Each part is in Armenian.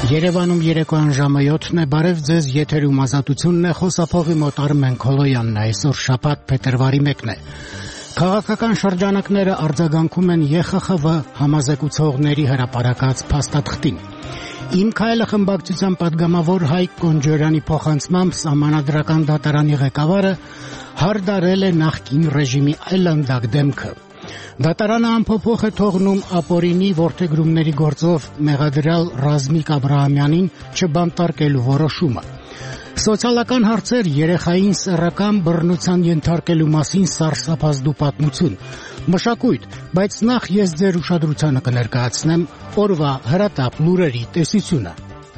Երևանում երեկոյան ժամը 7-ն է, բարև ձեզ, եթերում ազատությունն է, խոսափողի մոտ Արմեն Քոլոյանն է, այսօր շաբաթ փետրվարի 1-ն է։ Քաղաքական շրջանակները արձագանքում են ԵԽԽՎ համազեկուցողների հրապարակած փաստաթղթին։ Իմ քայլը խմբակցության պատգամավոր Հայկ Կոնջորյանի փոխանցմամբ Սահմանադրական դատարանի ղեկավարը հարդարել է նախկին ռեժիմի այլանդակ դեմքը։ Դատարանը անփոփոխ է թողնում ապօրինի որդեգրումների գործով մեղադրյալ Ռազմիկ Աբրահամյանին չբանտարկելու որոշումը։ Սոցիալական հարցեր երեխային սեռական բռնության ենթարկելու մասին սարսափազդու պատմություն։ Մշակույթ, բայց նախ ես ձեր ուշադրությանը կներկայացնեմ օրվա հրատապ լուրերի տեսությունը։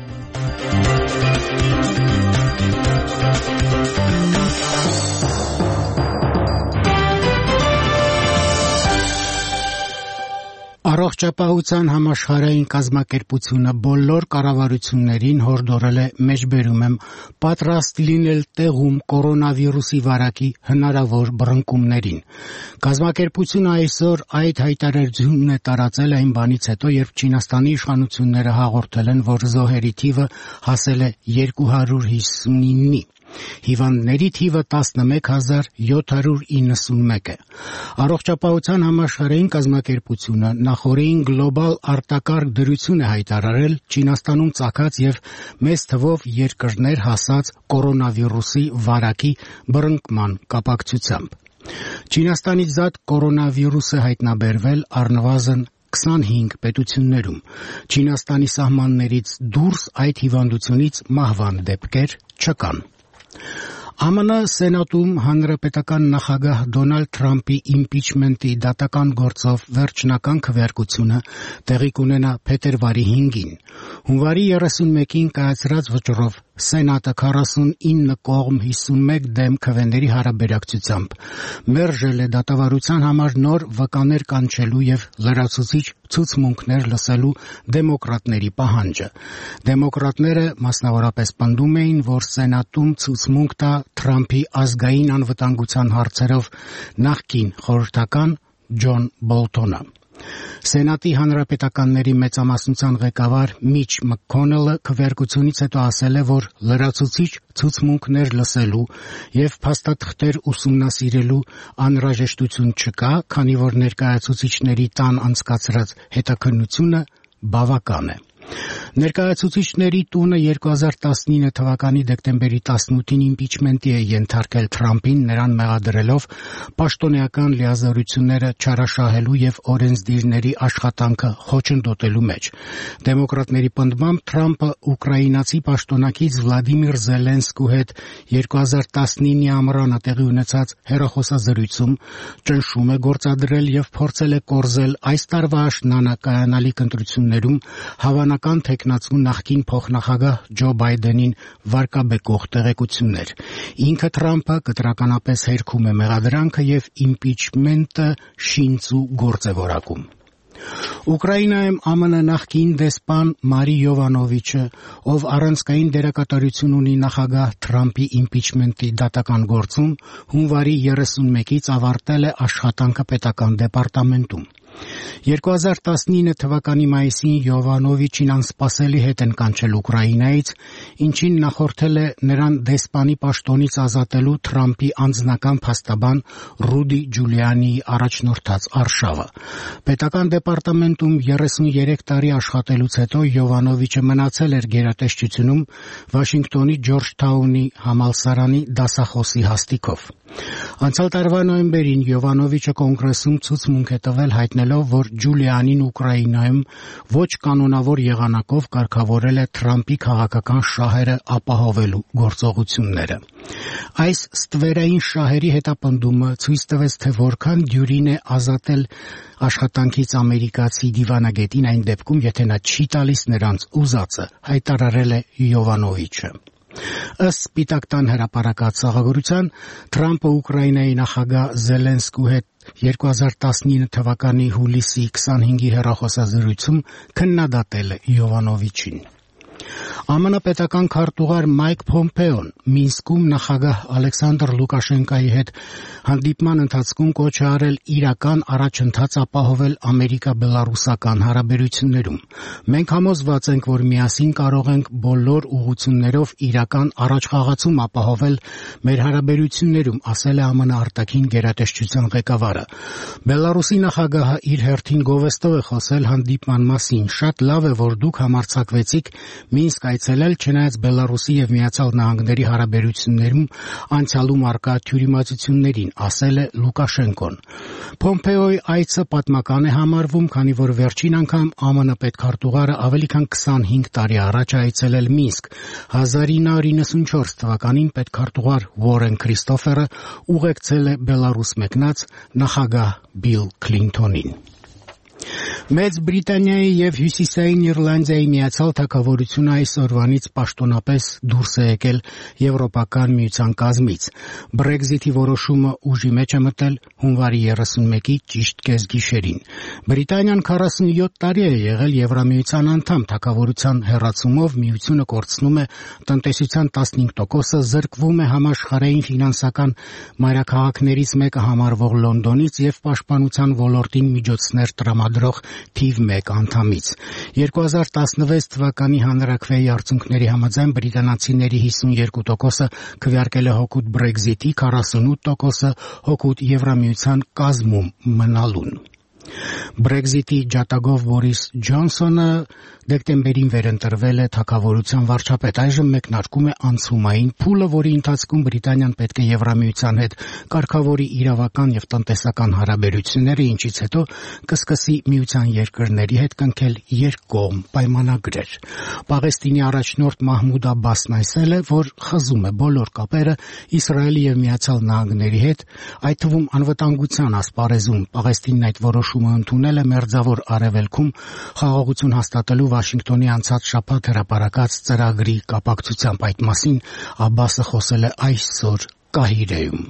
Առողջապահության համաշխարհային կազմակերպությունը բոլոր կառավարություններին հորդորել է մեջբերում եմ պատրաստ լինել տեղում կորոնավիրուսի վարակի հնարավոր բռնկումներին։ Կազմակերպությունը այսօր այդ հայտարարությունն է տարածել այն բանից հետո, երբ Չինաստանի իշխանությունները հաղորդել են, որ զոհերի թիվը հասել է 259-ի։ Հիվանդների թիվը 11791 է։ Առողջապահության համաշխարհային կազմակերպությունը նախորդին գլոբալ արտակարգ դրություն է հայտարարել Չինաստանում ծագած եւ մեծ թվով երկրներ հասած կորոնավիրուսի վարակի բռնկման կապակցությամբ։ Չինաստանից զատ կորոնավիրուս է հայտնաբերվել առնվազն 25 պետություններում։ Չինաստանի սահմաններից դուրս այդ հիվանդությունից մահվան դեպքեր չկան։ ԱՄՆ Սենատում հանրապետական նախագահ Դոնալդ Թրամփի իմպիչմենտի դատական գործով վերջնական քվեարկությունը տեղի կունենա փետրվարի 5-ին։ Հունվարի 31-ին կայացրած վճռով Սենատը 49 կողմ 51 դեմ քվեների հարաբերակցությամբ մերժել է դատավարության համար նոր վկաներ կանչելու եւ լրացուցիչ ցուցմունքներ լսելու դեմոկրատների պահանջը։ Դեմոկրատները մասնավորապես պնդում էին, որ Սենատում ցուցմունք տա Թրամփի ազգային անվտանգության հարցերով նախկին խորհրդական Ջոն Բոլթոնը։ Սենատի հանրապետականների մեծամասնության ղեկավար Միչ Մաքքոնելը քվեարկությունից հետո ասել է, որ լրացուցիչ ցուցմունքներ լսելու եւ փաստաթղթեր ուսումնասիրելու անհրաժեշտություն չկա, քանի որ ներկայացուցիչների տան անցկացրած հետաքննությունը բավական է։ Ներկայացուցիչների տունը 2019 թվականի դեկտեմբերի 18-ին իմպիչմենտի է ենթարկել Թրամփին, նրան մեղադրելով պաշտոնեական լիազորությունները չարաշահելու եւ օրենսդիրների աշխատանքը խոչընդոտելու մեջ։ Դեմոկրատների պնդմամբ Թրամփը ուկրաինացի պաշտոնակից Վլադիմիր Զելենսկու հետ 2019-ի ամռանը տեղի ունեցած հեռախոսազրույցում ճնշում է գործադրել եւ փորձել է կորզել այս տարվա աշնանը կայանալիք ընտրություններում հավանական թեկնածու նախկին փոխնախագահ Ջո Բայդենին վարկաբեկող տեղեկություններ։ Ինքը Թրամփը կտրականապես հերքում է մեղադրանքը եւ իմպիչմենտը շինծու գործ է որակում։ Ուկրաինայում ԱՄՆ նախկին դեսպան Մարի Յովանովիչը, ով առանցքային դերակատարություն ունի նախագահ Թրամփի իմպիչմենտի դատական գործում, հունվարի 31-ից ավարտել է աշխատանքը պետական դեպարտամենտում։ 2019 թվականի մայիսին Յովանովիչին անսպասելի հետ են կանչել Ուկրաինայից, ինչին նախորդել է նրան դեսպանի պաշտոնից ազատելու Թրամփի անձնական փաստաբան Ռուդի Ջուլիանիի առաջնորդած արշավը։ Պետական դեպարտամենտում 33 տարի աշխատելուց հետո Յովանովիչը մնացել էր գերատեսչությունում Վաշինգտոնի Ջորջթաունի համալսարանի դասախոսի հաստիքով։ Անցյալ տարվա նոյեմբերին Յովանովիչը կոնգրեսում ցուցմունք է տվել հայտնելով, որ Ջուլիանին Ուկրաինայում ոչ կանոնավոր եղանակով կարգավորել է Թրամփի քաղաքական շահերը ապահովելու գործողությունները։ Այս ստվերային շահերի հետապնդումը ցույց տվեց, թե որքան դյուրին է ազատել աշխատանքից ամերիկացի դիվանագետին այն դեպքում, եթե նա չի տալիս նրանց ուզածը, հայտարարել է Յովանովիչը։ Ըստ Սպիտակ տան հրապարակած խաղաղության, Թրամփը Ուկրաինայի նախագահ Զելենսկու հետ 2019 թվականի հուլիսի 25-ի հեռախոսազրույցում քննադատել է Յովանովիչին։ ԱՄՆ պետական քարտուղար Մայք Փոմպեոն Մինսկում նախագահ Ալեքսանդր Լուկաշենկոյի հետ հանդիպման ընթացքում կոչ է արել իրական առաջընթաց ապահովել ամերիկա-բելարուսական հարաբերություններում։ Մենք համոզված ենք, որ միասին կարող ենք բոլոր ուղղություններով իրական առաջխաղացում ապահովել մեր հարաբերություններում, ասել է ԱՄՆ արտաքին գերատեսչության ղեկավարը։ Բելարուսի նախագահը իր հերթին գովեստով է խոսել հանդիպման մասին։ Շատ լավ է, որ դուք համարձակվեցիք Մինսկ այցելել, չնայած Բելարուսի եւ Միացյալ Նահանգների հարաբերություններում անցյալում առկա թյուրիմացություններին, ասել է Լուկաշենկոն։ Փոմպեոյի այցը պատմական է համարվում, քանի որ վերջին անգամ ԱՄՆ պետքարտուղարը ավելի քան 25 տարի առաջ այցելել Մինսկ։ 1994 թվականին պետքարտուղար Ուորեն Քրիստոֆերը ուղեկցել է Բելարուս մեկնած նախագահ Բիլ Քլինթոնին։ Մեծ Բրիտանիայի եւ Հյուսիսային Իռլանդիայի Միացյալ Թագավորությունը այսօրվանից պաշտոնապես դուրս է եկել Եվրոպական միության կազմից։ Բրեքզիթի որոշումը ուժի մեջ է մտել հունվարի 31-ի ճիշտ կեսգիշերին։ Բրիտանիան 47 տարի է եղել Եվրամիության անդամ, թագավորության հեռացումով միությունը կորցնում է տնտեսության 15%-ը, զրկվում է համաշխարհային ֆինանսական մայրաքաղաքներից մեկը համարվող Լոնդոնից եւ պաշտպանության ոլորտին միջոցներ տրամադրող թիվ 1 անդամից։ 2016 թվականի հանրաքվեի արդյունքների համաձայն բրիտանացիների 52%-ը քվեարկել է հօգուտ Բրեքզիթի, 48%-ը հօգուտ Եվրամիության կազմում մնալուն։ Բրեքզիթի ջատագով Բորիս Ջոնսոնը դեկտեմբերին վերընտրվել է թագավորության վարչապետ։ Այժմ մեկնարկում է անցումային փուլը, որի ընթացքում Բրիտանիան պետք է Եվրամիության հետ կարգավորի իրավական եւ տնտեսական հարաբերությունները, ինչից հետո կսկսի միության երկրների հետ կնքել երկկողմ պայմանագրեր։ Պաղեստինի առաջնորդ Մահմուդ Աբբասն ասել է, որ խզում է բոլոր կապերը Իսրայելի եւ Միացյալ Նահանգների հետ, այդ թվում անվտանգության ասպարեզում։ Պաղեստինն այդ որոշումը ընդունել է Մերձավոր Արևելքում խաղաղություն հաստատելու Վաշինգտոնի անցած շաբաթ հրապարակած ծրագրի կապակցությամբ։ Այդ մասին Աբբասը խոսել է այսօր Կահիրեում։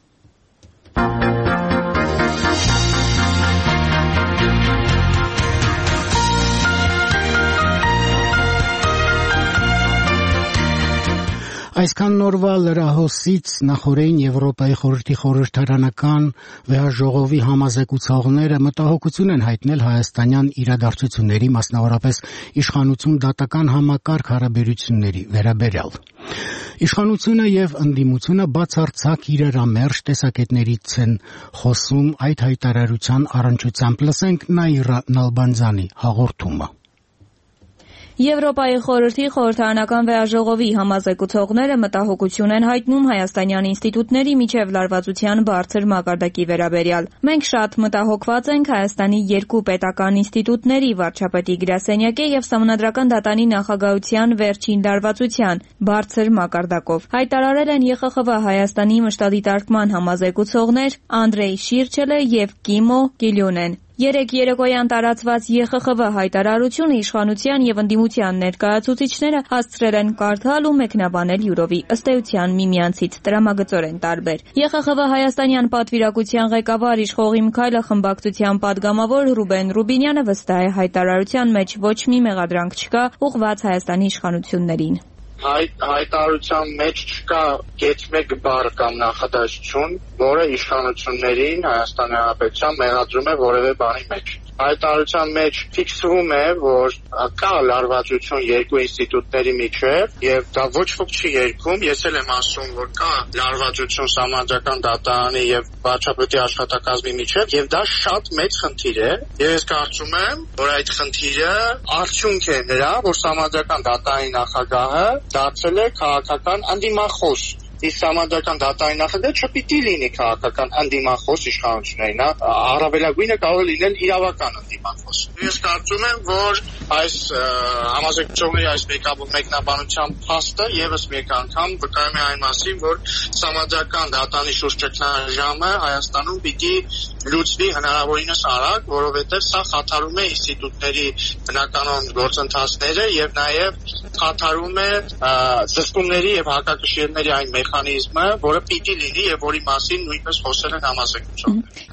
Այսքան նորվա լրահոսից նախորդին Եվրոպայի խորհրդի խորհրդարանական վեհաժողովի համազեկուցողները մտահոգություն են հայտնել հայաստանյան իրադարձությունների, մասնավորապես իշխանություն դատական համակարգ հարաբերությունների վերաբերյալ։ Իշխանությունը եւ ընդդիմությունը բացարձակ իրարամերժ տեսակետներից են խոսում այդ հայտարարության առնչությամբ։ Լսենք Նաիրա Նալբանդյանի հաղորդումը։ Եվրոպայի խորհրդի խորհրդարանական վեհաժողովի համազեկուցողները մտահոգություն են հայտնում հայաստանյան ինստիտուտների միջև լարվածության բարձր մակարդակի վերաբերյալ։ Մենք շատ մտահոգված ենք Հայաստանի երկու պետական ինստիտուտների վարչապետի գրասենյակի եւ Սահմանադրական դատանի նախագահության վերջին լարվածության բարձր մակարդակով, հայտարարել են ԵԽԽՎ Հայաստանի մշտադիտարկման համազեկուցողներ Անդրեյ Շիրչելը եւ Կիմո Կիլյոնեն։ Երեկ երեկոյան տարածված ԵԽԽՎ հայտարարությունը իշխանության եւ ընդդիմության ներկայացուցիչները հասցրել են կարդալ ու մեկնաբանել յուրովի ըստ էության միմյանցից տրամագծորեն տարբեր։ ԵԽԽՎ Հայաստանյան պատվիրակության ղեկավար Իշխողի Միքայելը խմբակցության падգամավոր Ռուբեն Ռուբինյանը վստահ է հայտարարության մեջ ոչ մի մեղադրանք չկա ուղղված Հայաստանի իշխանություններին։ Հայտարարության մեջ չկա կետ մեկ բառ կամ նախադասություն, որը իշխանություններին Հայաստանի Հանրապետության մեղադրում է որևէ բանի մեջ։ Հայտարարության մեջ ֆիքսվում է, որ կա լարվածություն երկու ինստիտուտների միջև եւ դա ոչ ոք չի երգում։ Ես էլ եմ ասում, որ կա լարվածություն Սահմանադրական դատարանի եւ վարչապետի աշխատակազմի միջև եւ դա շատ մեծ խնդիր է։ Ես կարծում եմ, որ այդ խնդիրը արդյունք է նրա, որ Սահմանադրական դատարանի նախագահը դարձել է քաղաքական անդիմախոս։ Իսկ Սահմանադրական դատարանի նախագահը չպիտի լինի քաղաքական անդիմախոս իշխանություններին, առավելագույնը կարող է լինել իրավական անդիմախոս։ Ես կարծում եմ, որ այս համազեկուցողների այս մեկնաբանության փաստը եւս մեկ անգամ վկայում է այն մասին, որ Սահմանադրական դատարանի շուրջ ճգնաժամը Հայաստանում պիտի լուծվի հնարավորինս արագ, որովհետեւ սա խաթարում է ինստիտուտների բնականոն գործընթացները եւ նաեւ խաթարում է զսպումների եւ հակակշիռների այն մեխանիզմը, որը պիտի լինի եւ որի մասին նույնպես խոսել են համազեկուցողները։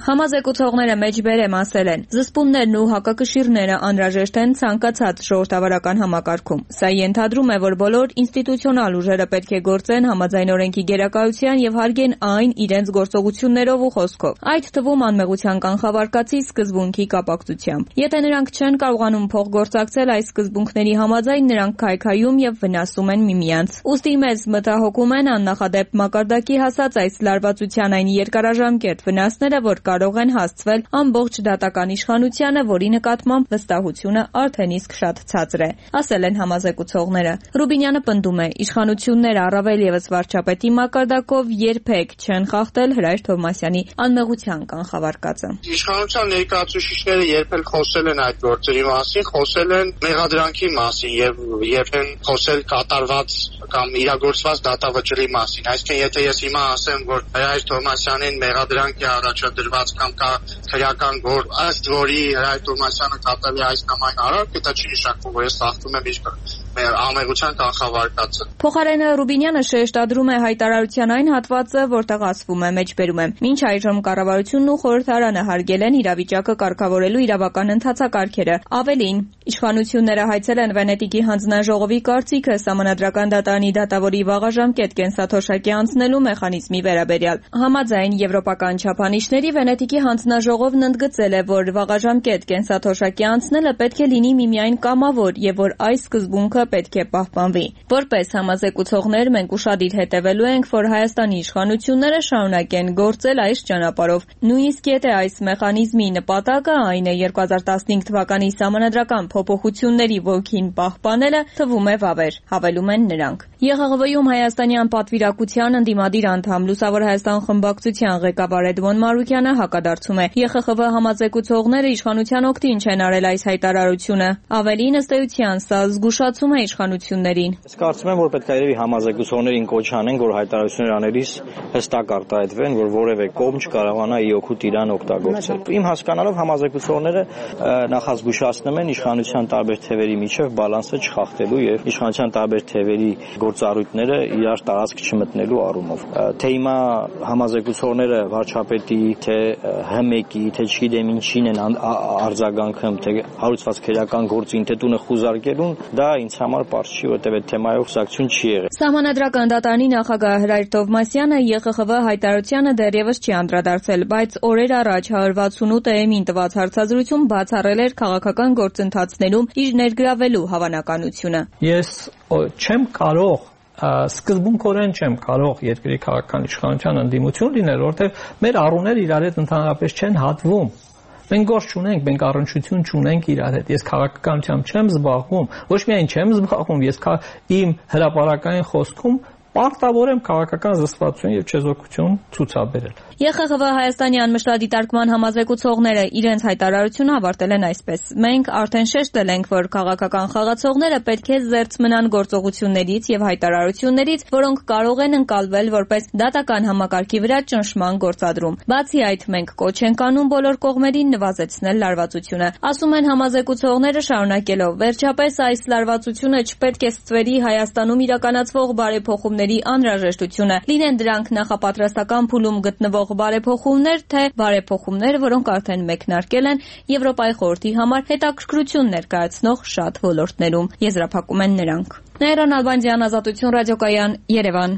Համազեկուցողները մեջբերեմ ասել են, զսպումներն ու հակակշիռները անհրաժեշտ են ցանկացած ժողովրդավարական համակարգում։ Սա ենթադրում է, որ բոլոր ինստիտուցիոնալ ուժերը պետք է գործեն համաձայն օրենքի գերակայության եւ հարգեն այն իրենց գործողություններով ու խոսքով, այդ թվում անմեղության կանխավարկածի սկզբունքի կապակցությամբ։ Եթե նրանք չեն կարողանում փոխգործակցել այս սկզբունքների համաձայն, նրանք քայքայում եւ վնասում են միմյանց։ Ուստի մեզ մտահոգում են աննախադեպ մակարդակի հասած այս լարվածության այն երկարաժամկետ վնասները, որ կարող են հասցվել ամբողջ դատական իշխանությանը, որի նկատմամբ վստահությունը արդեն իսկ շատ ցածր է, ասել են համազեկուցողները։ Ռուբինյանը պնդում է, իշխանությունները առավել եւս վարչապետի մակարդակով երբեք չեն խախտել Հրայր Թովմասյանի անմեղության կանխավարկածը։ Իշխանության ներկայացուցիչները երբեք խոսել են այդ գործերի մասին, խոսել են մեղադրանքի մասին եւ երբեք խոսել կատարված կամ իրագործված դատավճռի մասին։ Այսինքն, եթե ես հիմա ասեմ, որ Հրայր Թովմասյանին մեղադրանք է առաջադրված կամ կա քրեական գործ, ըստ որի Հրայր Թովմասյանը կատարել է այս կամ այն արարք, դա չի նշանակում, որ ես խախտում եմ իր անմեղության կանխավարկածը։ Փոխարենը Ռուբինյանը շեշտադրում է հայտարարության այն հատվածը, որտեղ ասվում է մեջբերում է. «Մինչ այժմ կառավարությունն ու խորհրդարանը հարգել են իրավիճակը կարգավորելու իրավական ընթացակարգերը։ Ավելին, իշխանությունները հայցել են Վենետիկի հանձնաժողովի կարծիքը Սահմանադրական դատարանի դատավորի վաղաժամկետ կենսաթոշակի անցնելու մեխանիզմի վերաբերյալ։ Համաձայն եվրոպական չափանիշների Վենետիկի հանձնաժողովն ընդգծել է, որ վաղաժամկետ կենսաթոշակի անցնելը պետք է լինի միմիայն կամավոր եւ որ այս սկզբունքը պետք է պահպանվի։ Որպես համազեկուցողներ մենք ուշադիր հետևելու ենք, որ Հայաստանի իշխանությունները շարունակեն գործել այս ճանապարհով։ Նույնիսկ եթե այս մեխանիզմի նպատակը այն է 2015 թվականի սահմանադրական փոփոխությունների ոգին պահպանելը, թվում է վավեր», հավելում են նրանք։ ԵԽԽՎ-ում հայաստանյան պատվիրակության ընդդիմադիր անդամ Լուսավոր Հայաստան խմբակցության ղեկավար Էդմոն Մարուկյանը հակադարձում է. «ԵԽԽՎ համազեկուցողները իշխանության օգտին չեն արել այս հայտարարությունը։ Ավելին, ըստ էության, սա զգուշացում է իշխանություններին»։ Ես կարծում եմ, որ պետք է երևի համազեկուցողներին կոչ անենք, որ հայտարարություններ անելիս հստակ արտահայտվեն, որ որևէ կողմ չկարողանա ի օգուտ իրան օգտագործել։ Իմ հասկանալով համազեկուցողները նախազգուշացնում են իշխանության տարբեր թևերի միջև բալանսը չխախտելու եւ իշխանության տարբեր թևերի գործառույթները իրար տարածք չմտնելու առումով։ Թե հիմա համազեկուցողները վարչապետի, թե ՀՄԵԿ-ի, թե չգիտեմ ինչին են արձագանքում, թե հարուցված քրեական գործին, թե տունը խուզարկելուն, դա ինձ համար պարզ չի, որտեղ այդ թեմայով խոսակցություն չի եղել։ Սահմանադրական դատարանի նախագահ Հրայր Թովմասյանը ԵԽԽՎ հայտարարությանը դեռևս չի անդրադարձել, բայց օրեր առաջ 168-ին տված հարցազրույցում բացառել էր քաղաքական գործընթացներում իր ներգրավելու հավանականությունը։ Ես չեմ կարող սկզբունքորեն չեմ կարող երկրի քաղաքական իշխանության ընդդիմություն լինել, որովհետև մեր առուները իրար հետ ընդհանրապես չեն հատվում։ Մենք գործ չունենք, մենք առնչություն չունենք իրար հետ։ Ես քաղաքականությամբ չեմ զբաղվում, ոչ միայն չեմ զբաղվում, ես իմ հրապարակային խոսքում պարտավոր եմ քաղաքական զսպվածություն եւ չեզոքություն ցուցաբերել։ ԵԽԽՎ Հայաստանյան մշտադիտարկման համազեկուցողները իրենց հայտարարությունը ավարտել են այսպես. «Մենք արդեն շեշտել ենք, որ քաղաքական խաղացողները պետք է զերծ մնան գործողություններից եւ հայտարարություններից, որոնք կարող են ընկալվել որպես դատական համակարգի վրա ճնշման գործադրում։ Բացի այդ, մենք կոչ ենք անում բոլոր կողմերին նվազեցնել լարվածությունը», ասում են համազեկուցողները շարունակելով. «Վերջապես այս լարվածությունը չպետք է ստվերի Հայաստանում իրականացվող բարեփոխումների անհրաժեշտությունը, լինեն դրանք նախապատրաստական փուլում գտնվող բարեփոխումներ, թե բարեփոխումներ, որոնք արդեն մեկնարկել են Եվրոպայի խորհրդի համար հետաքրքրություն ներկայացնող շատ ոլորտներում», եզրափակում են նրանք։ Նաիրա Նալբանդյան, Ազատություն ռադիոկայան, Երևան։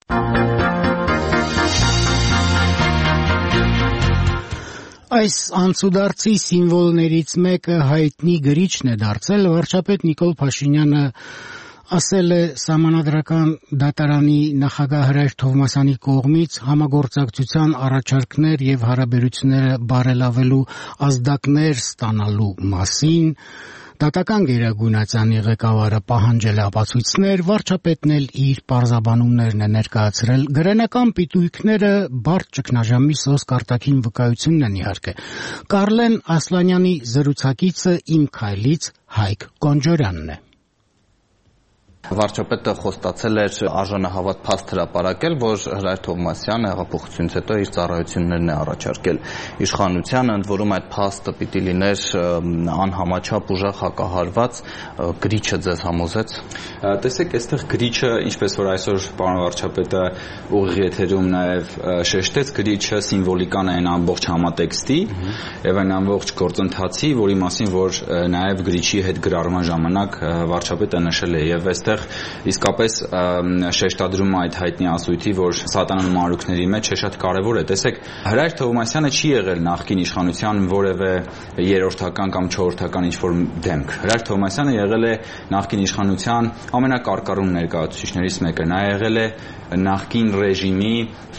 Այս անցուդարձի սիմվոլներից մեկը հայտնի գրիչն է դարձել վարչապետ Նիկոլ Փաշինյանը ասել է Սահմանադրական դատարանի նախագահ Հրայր Թովմասյանի կողմից համագործակցության առաջարկներ եւ հարաբերությունները բարելավելու ազդակներ ստանալու մասին։ Դատական գերագույնացանի ղեկավարը պահանջել է ապացույցներ, վարչապետն էլ իր պարզաբանումներն է ներկայացրել։ Գրենական պիտույքները բարդ ճգնաժամի սոսկ արտաքին վկայությունն են իհարկե։ Կարլեն Ասլանյանի զրուցակիցը Իմ քայլից Հայկ Կոնջորյանն է։ Վարչապետը խոստացել էր արժանահավատ փաստ հրապարակել, որ Հրայր Թովմասյանը հեղափոխությունից հետո իր ծառայություններն է առաջարկել իշխանությանը, ընդ որում այդ փաստը պիտի լիներ անհամաչափ ուժեղ հակահարված, գրիչը ձեզ համոզեց։ Տեսեք, այստեղ գրիչը, ինչպես որ այսօր պարոն վարչապետը ուղիղ եթերում նաև շեշտեց, գրիչը սիմվոլիկան է այն ամբողջ համատեքստի եւ այն ամբողջ գործընթացի, որի մասին որ նաև գրիչի հետ գրառման ժամանակ վարչապետը նշել է եւ այստեղ իսկապես շեշտադրում այդ հայտնի ասույթի, որ սատանան մանրուքների մեջ է շատ կարևոր է։ Տեսեք, Հրայր Թովմասյանը չի եղել նախկին իշխանության որևէ երրորդական կամ չորրորդական ինչ-որ դեմք։ Հրայր Թովմասյանը եղել է նախկին իշխանության ամենակարկառուն ներկայացուցիչներից մեկը։ Նա եղել է նախկին ռեժիմի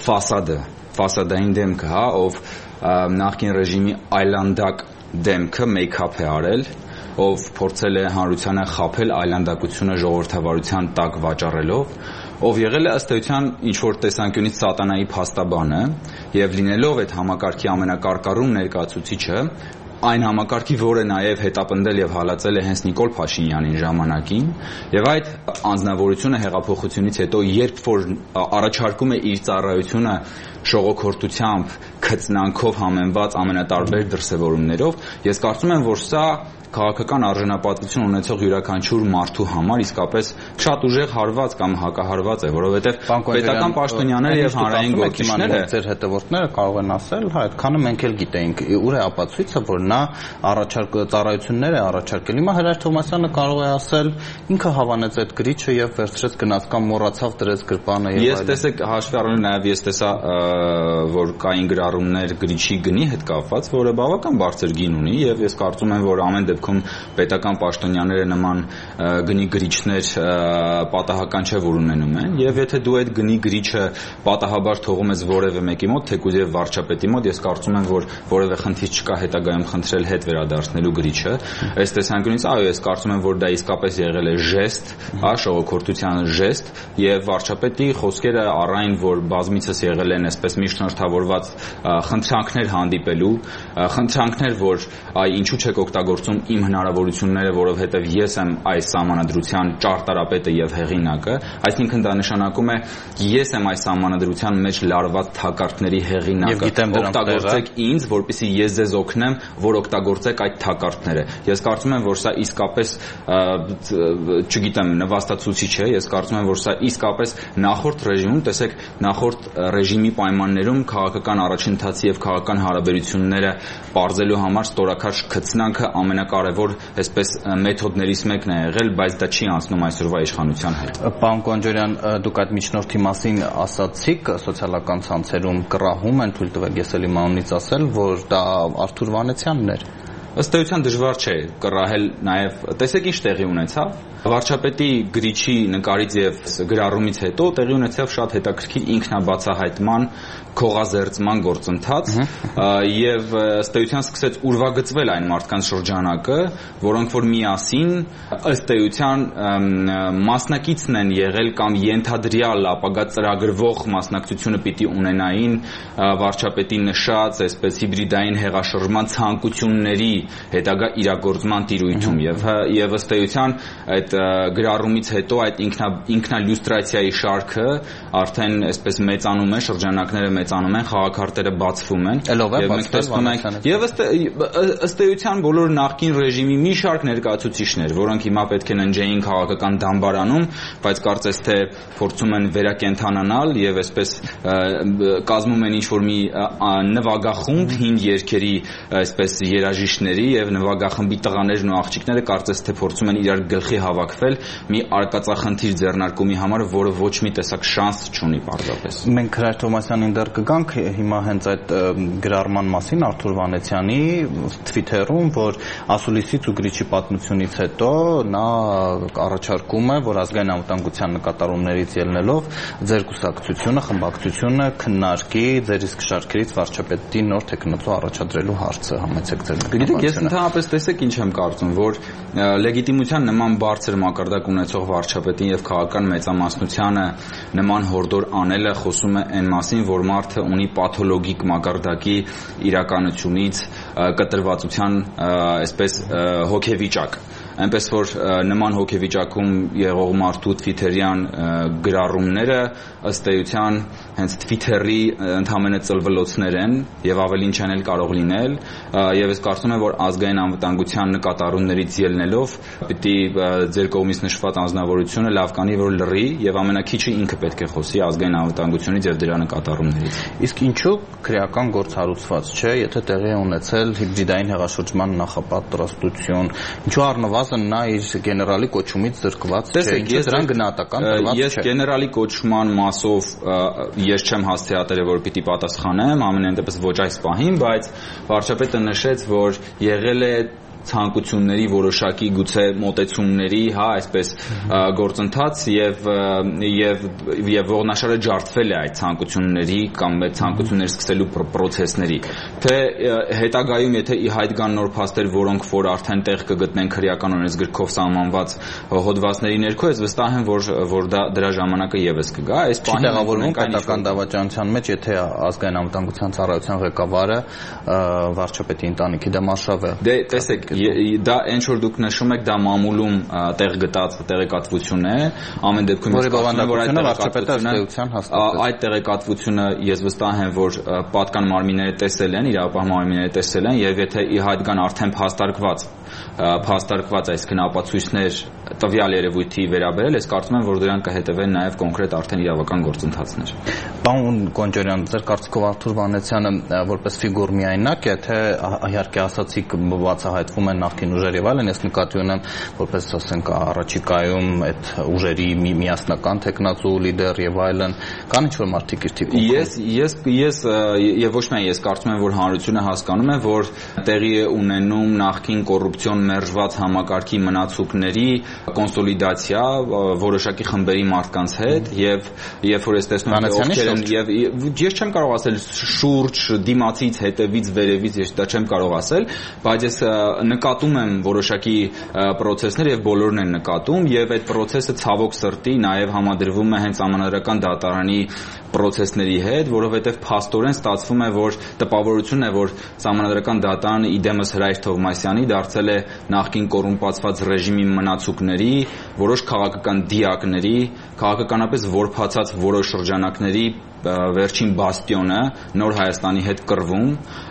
ֆասադային դեմքը, հա, ով նախկին ռեժիմի այլանդակ դեմքը մեյքափ է արել, ով փորձել է հանրությանը խաբել այլանդակությունը ժողովրդավարության տակ վաճառելով, ով եղել է ըստ էության ինչ-որ տեսանկյունից սատանայի փաստաբանը եւ լինելով այդ համակարգի ամենակարկառուն ներկայացուցիչը, այն համակարգի, որը նաև հետապնդել եւ հալածել է հենց Նիկոլ Փաշինյանին ժամանակին, եւ այդ անձնավորությունը հեղափոխությունից հետո, երբ որ առաջարկում է իր ծառայությունը շողոքորթությամբ, քծնանքով համեմված ամենատարբեր դրսևորումներով, ես կարծում եմ, որ սա քաղաքական արժանապատվություն ունեցող յուրաքանչյուր մարդու համար իսկապես շատ ուժեղ հարված կամ հակահարված է, որովհետև պետական պաշտոնյաները եւ հանրային գործիչները ձեր հետևորդները կարող են ասել, հա, այդքանը մենք էլ գիտեինք, ուր է ապացույցը, որ նա ծառայություններ է առաջարկել։ Հիմա Հրայր Թովմասյանը կարող է ասել, ինքը հավանեց այդ գրիչը եւ վերցրեց գնաց կամ մոռացավ դրեց գրպանը եւ այլն։ Ես տեսեք հաշվի առնելով նաեւ ես տեսա, որ կային գրառումներ գրիչի գնի հետ կապված, որը բավական բարձր գին ունի եւ ես կարծում եմ, որ ամեն դեպքում պետական պաշտոնյաները նման գնի գրիչներ պատահական չէ որ ունենում են եւ եթե դու այդ գնի գրիչը պատահաբար թողում ես որևէ մեկի մոտ, թեկուզ եւ վարչապետի մոտ, ես կարծում եմ, որ որևէ խնդիր չկա հետագայում խնդրել հետ վերադարձնելու գրիչը։ Այս տեսանկյունից այո, ես կարծում եմ, որ դա իսկապես եղել է ժեստ, հա, ժողովրդության ժեստ եւ վարչապետի խոսքերը առայն որ բազմիցս եղել են այսպես միշտ շնորհավորված խնդրանքներ հանդիպելու, խնդրանքներ, որ ինչու չեք օգտագործում իմ հնարավորությունները, որովհետև ես եմ այս սահմանադրության ճարտարապետը եւ հեղինակը, այսինքն դա նշանակում է ես եմ այս սահմանադրության մեջ լարված թակարդների հեղինակը, օգտագործեք ինձ, որպեսզի ես ձեզ օգնեմ, որ օգտագործեք այդ թակարդները։ Ես կարծում եմ, որ սա իսկապես չգիտեմ, նվաստացուցիչ է, ես կարծում եմ, որ սա իսկապես նախորդ ռեժիմում, տեսեք, նախորդ ռեժիմի պայմաններում քաղաքական առաջընթացի եւ քաղաքական հարաբերությունները բարձելու համար ստորակարճ գծնանքը ամենակարևոր այսպես մեթոդներից մեկն է եղել, բայց դա չի անցնում այսօրվա իշխանության հետ։ Պարոն Կոնջորյան, դուք այդ միջնորդի մասին ասացիք սոցիալական ցանցերում կռահում են, թույլ տվեք ես էլ իմ անունից ասել, որ դա Արթուր Վանեցյանն էր։ Ըստ էության դժվար չէ կռահել նաև, տեսեք ինչ տեղի ունեցավ։ Վարչապետի գրիչի նկարից եւ գրառումից հետո տեղի ունեցավ շատ հետաքրքիր ինքնաբացահայտման, քողազերծման գործընթաց եւ ըստ էության սկսեց ուրվագծվել այն մարդկանց շրջանակը, որոնք որ միասին ըստ էության մասնակիցն են եղել կամ ենթադրյալ ապագա ծրագրվող մասնակցությունը պիտի ունենային վարչապետի նշած այսպես հիբրիդային հեղաշրջման ցանկությունների հետագա իրագործման տիրույթում եւ ըստ էության այդ գրառումից հետո այդ ինքնալյուստրացիայի շարքը արդեն այսպես մեծանում է, շրջանակները մեծանում են, խաղաքարտերը բացվում են եւ մենք տեսնում ենք եւ ըստ էության բոլոր նախկին ռեժիմի մի շարք ներկայացուցիչներ, որոնք հիմա պետք է ննջեին քաղաքական դամբարանում, բայց կարծես թե փորձում են վերակենդանանալ եւ այսպես կազմում են ինչ-որ մի նվագախումբ հին երգերի այսպես երաժիշտների եւ նվագախմբի տղաներն ու աղջիկները կարծես թե փորձում են իրար գլխի հավաքվել մի արկածախնդիր ձեռնարկումի համար, որը ոչ մի տեսակ շանս չունի պարզապես։ Մենք Հրայր Թովմասյանին դեռ կգանք հիմա հենց այդ գրառման մասին Արթուր Վանեցյանի Twitter-ում, որ ասուլիսից ու գրիչի պատմությունից հետո նա առաջարկում է, որ ազգային անվտանգության նկատառումներից ելնելով ձեր կուսակցությունը, խմբակցությունը քննարկի ձեր իսկ շարքերից վարչապետի նոր թեկնածու առաջադրելու հարցը, համեցեք ձեր Գիտեք, ես ընդհանրապես տեսեք ինչ եմ կարծում, որ լեգիտիմության նման բարձր մակարդակ ունեցող վարչապետին եւ քաղաքական մեծամասնությանը նման հորդոր անելը խոսում է այն մասին, որ մարդը ունի պաթոլոգիկ մակարդակի իրականությունից կտրվածության այսպես հոգեվիճակ։ այնպես որ նման հոգեվիճակում եղող մարդու Twitter-յան գրառումները ըստ էության հենց Twitter-ի ընդհանրապես ծլվլոցներ են եւ ավելին չեն էլ կարող լինել եւ ես կարծում եմ որ ազգային անվտանգության նկատառումներից ելնելով պիտի ձեր կողմից նշված անձնավորությունը լավ կանի որ լռի եւ ամենակիչը ինքը պետք է խոսի ազգային անվտանգությունից եւ դրա նկատառումներից։ Իսկ ինչու քրեական գործ հարուցված չէ, եթե տեղի է ունեցել հիբրիդային հեղաշրջման նախապատրաստություն, ինչու առնվազն նա իր գեներալի կոչումից զրկված չէ, ինչու դրան գնահատական տրված չէ։ Ես գեներալի կոչման մասով ես չեմ հասցեատերը որ պիտի պատասխանեմ, ամենայն դեպս ոչ այս պահին, բայց վարչապետը նշեց, որ եղել է ցանկությունների որոշակի գուցե մոտեցումների, հա, այսպես գործընթաց եւ ողնաշարը ջարդվել է այդ ցանկությունների կամ այդ ցանկություններ սկսելու process-ների։ Թե հետագայում եթե ի հայտ գան նոր փաստեր, որոնք որ արդեն տեղ կգտնեն քրեական օրենսգրքով սահմանված հոդվածների ներքո, ես վստահ եմ, որ դրա ժամանակը եւս կգա։ Այս պահին տեղավորվում պետական դավաճանության մեջ, եթե ազգային անվտանգության ծառայության ղեկավարը վարչապետի ընտանիքի դեմ արշավ է։ Դե տեսեք, դա ինչ որ դուք նշում եք դա մամուլում տեղ գտած տեղեկատվություն է ամեն դեպքում այդ տեղեկատվությունը ես վստահ եմ որ պատկան մարմինները տեսել են իրավապահ մարմինները տեսել են եւ եթե ի հայտ կան արդեն փաստարկված այսքան ապացույցներ տվյալ երևույթի վերաբերել ես կարծում եմ որ դրան կհետևեն նաեւ կոնկրետ արդեն իրավական գործընթացներ։ Պարոն Կոնջարյան, ձեր կարծիքով Արթուր Վանեցյանը որպես ֆիգուր միայնակ է, թե իհարկե ասացիք բացահայտվում են նախկին ուժեր եւ այլն, ես նկատի ունեմ որպես ասենք առաջիկայում այդ ուժերի միասնական տեխնացու լիդեր եւ այլն, կան ինչ-որ մարդիկ իր թիկունքում։ Ես եւ ոչ միայն ես կարծում եմ որ հանրությունը հասկանում է որ տեղի է ունենում նախկին կոռուպցիոն մերժված համակարգի մնացուկների կոնսոլիդացիա որոշակի խմբերի մարդկանց հետ եւ երբ որ ես տեսնում եմ ովքեր են եւ ես չեմ կարող ասել շուրջ դիմացից հետևից վերևից ես դա չեմ կարող ասել, բայց ես նկատում եմ որոշակի process-ներ եւ բոլորն են նկատում եւ այդ process-ը ցավոք սրտի նաեւ համադրվում է հենց Ամանատարական դատարանի process-ների հետ, որովհետեւ փաստորեն ստացվում է որ տպավորությունն է որ Ամանատարական դատարանը իդեմս Հրայր Թովմասյանի դարձել է նախկին կոռումպացված ռեժիմի մնացուկների, որոշ քաղաքական դիակների, քաղաքականապես որփացած որոշ շրջանակների վերջին բաստիոնը նոր Հայաստանի հետ կռվում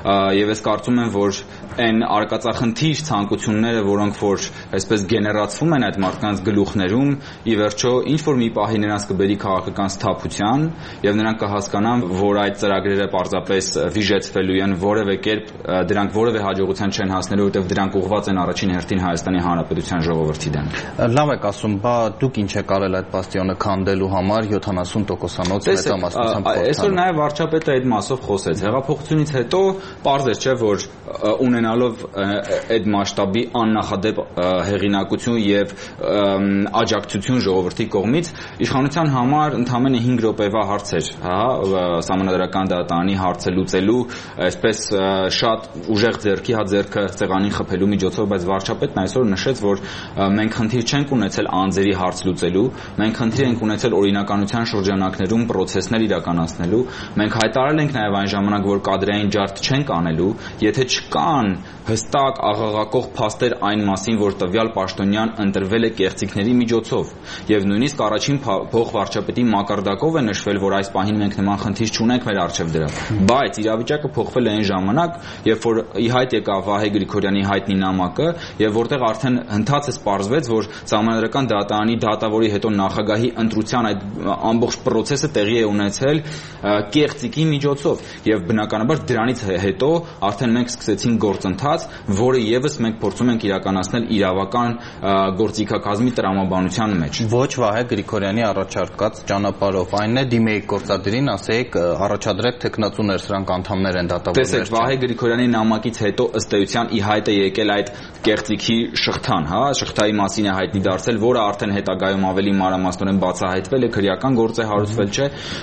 եւ ես կարծում եմ որ այն արկածախնդիր ցանկությունները որոնք որ այսպես գեներացվում են այդ մարդկանց գլուխներում ի վերջո ինչ որ մի պահի նրանց կբերի քաղաքական սթափության եւ նրանք կհասկանան որ այդ ծրագրերը պարզապես վիժեցվելու են որևէ կերպ դրանք որևէ հաջողության չեն հասնելու որովհետեւ դրանք ուղղված են առաջին հերթին Հայաստանի Հանրապետության ժողովրդի դեմ։ Լավ եք ասում, բա դուք ինչ եք արել այդ բաստիոնը քանդելու համար 70%-անոց մեծամասնությամբ։ Այսօր նաև վարչապետը այդ մասով խոսեց։ Հեղափոխությունից հետո պարզ էր, չէ, որ ունենալով այդ մասշտաբի աննախադեպ հեղինակություն եւ աջակցություն ժողովրդի կողմից իշխանության համար ընդամենը 5 րոպեվա հարց էր, հա, Սահմանադրական դատարանի հարցը լուծելու, այսպես շատ ուժեղ ձեռքի հա ձեռքը սեղանին խփելու միջոցով, բայց վարչապետն այսօր նշեց, որ մենք խնդիր չենք ունեցել անձերի հարց լուծելու, մենք խնդիր ենք ունեցել օրինականության շրջանակներում process-ներ իրականացնելու, մենք հայտարարել ենք նաև այն ժամանակ, որ կադրային ջարդ չենք անելու, եթե չկան հստակ աղաղակող փաստեր այն մասին, որ տվյալ պաշտոնյան ընտրվել է կեղծիքների միջոցով, եւ նույնիսկ առաջին փոխ վարչապետի մակարդակով է նշվել, որ այս պահին մենք նման խնդիր չունենք մեր առջև դրա, բայց իրավիճակը փոխվել է այն ժամանակ, երբ որ ի հայտ եկավ Վահե Գրիգորյանի հայտնի նամակը, եւ որտեղ արդեն հնդածս պարզվեց, որ Սահմանադրական դատարանի դատավորի հետո նախագահի ընտրության այդ ամբողջ process-ը տեղի է ունեցել կեղծիքի միջոցով եւ բնականաբար դրանից հետո արդեն մենք սկսեցինք գործընթաց, որը եւս մենք փորձում ենք իրականացնել իրավական գործիքակազմի տրամաբանության մեջ։ Ոչ Վահե Գրիգորյանի առաջարկած ճանապարհով, այն է դիմեիք գործադիրին, ասեիք առաջադրեք տեխնացուներ, սրանք անդամներ են դատավորներ։ Տեսեք, Վահե Գրիգորյանի նամակից հետո ըստ էության ի հայտ է եկել այդ կեղծիքի շղթան, հա, շղթայի մասին է հայտնի դարձել, որը արդեն հետագայում ավելի մանրամասնորեն բացահայտվել է, քրեական գործ է հարուցվել, չէ, բայց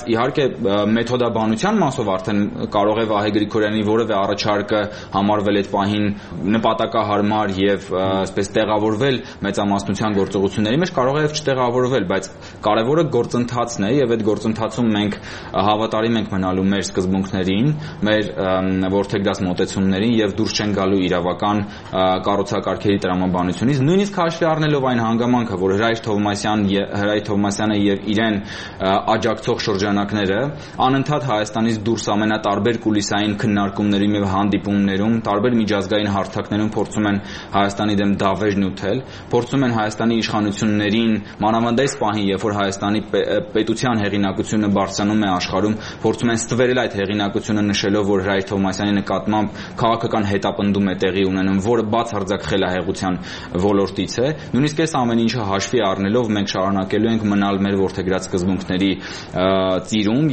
իհարկե մեթոդաբանության մասով արդեն կարող է Վահե Գրիգորյանի որևէ առաջարկը համարվել այդ պահին նպատակահարմար եւ այսպես տեղավորվել մեծամասնության գործողությունների մեջ, կարող է եւ չտեղավորվել, բայց կարևորը գործընթացն է եւ այդ գործընթացում մենք հավատարիմ ենք մնալու մեր սկզբունքներին, մեր որդեգրած մոտեցումներին եւ դուրս չեն գալու իրավական կառուցակարգերի տրամաբանությունից, նույնիսկ հաշվի առնելով այն հանգամանքը, որ Հրայր Թովմասյանը եւ իրեն աջակցող շրջանակները անընդհատ Հայաստանից դուրս ամենատարբեր կուլիսային քննարկումներում եւ հանդիպումներում, տարբեր միջազգային հարթակներում փորձում են Հայաստանի դեմ դավեր նյութել, փորձում են Հայաստանի իշխանություններին, մանավանդ այս պահին, երբ որ Հայաստանի պետության հեղինակությունը բարձրանում է աշխարհում, փորձում են ստվերել այդ հեղինակությունը նշելով, որ Հրայր Թովմասյանի նկատմամբ քաղաքական հետապնդում է տեղի ունենում, որը բացարձակ խելահեղության ոլորտից է։ Նույնիսկ այս ամեն ինչը հաշվի առնելով մենք շարունակելու ենք մնալ մեր որդեգրած սկզբունքների ծիրում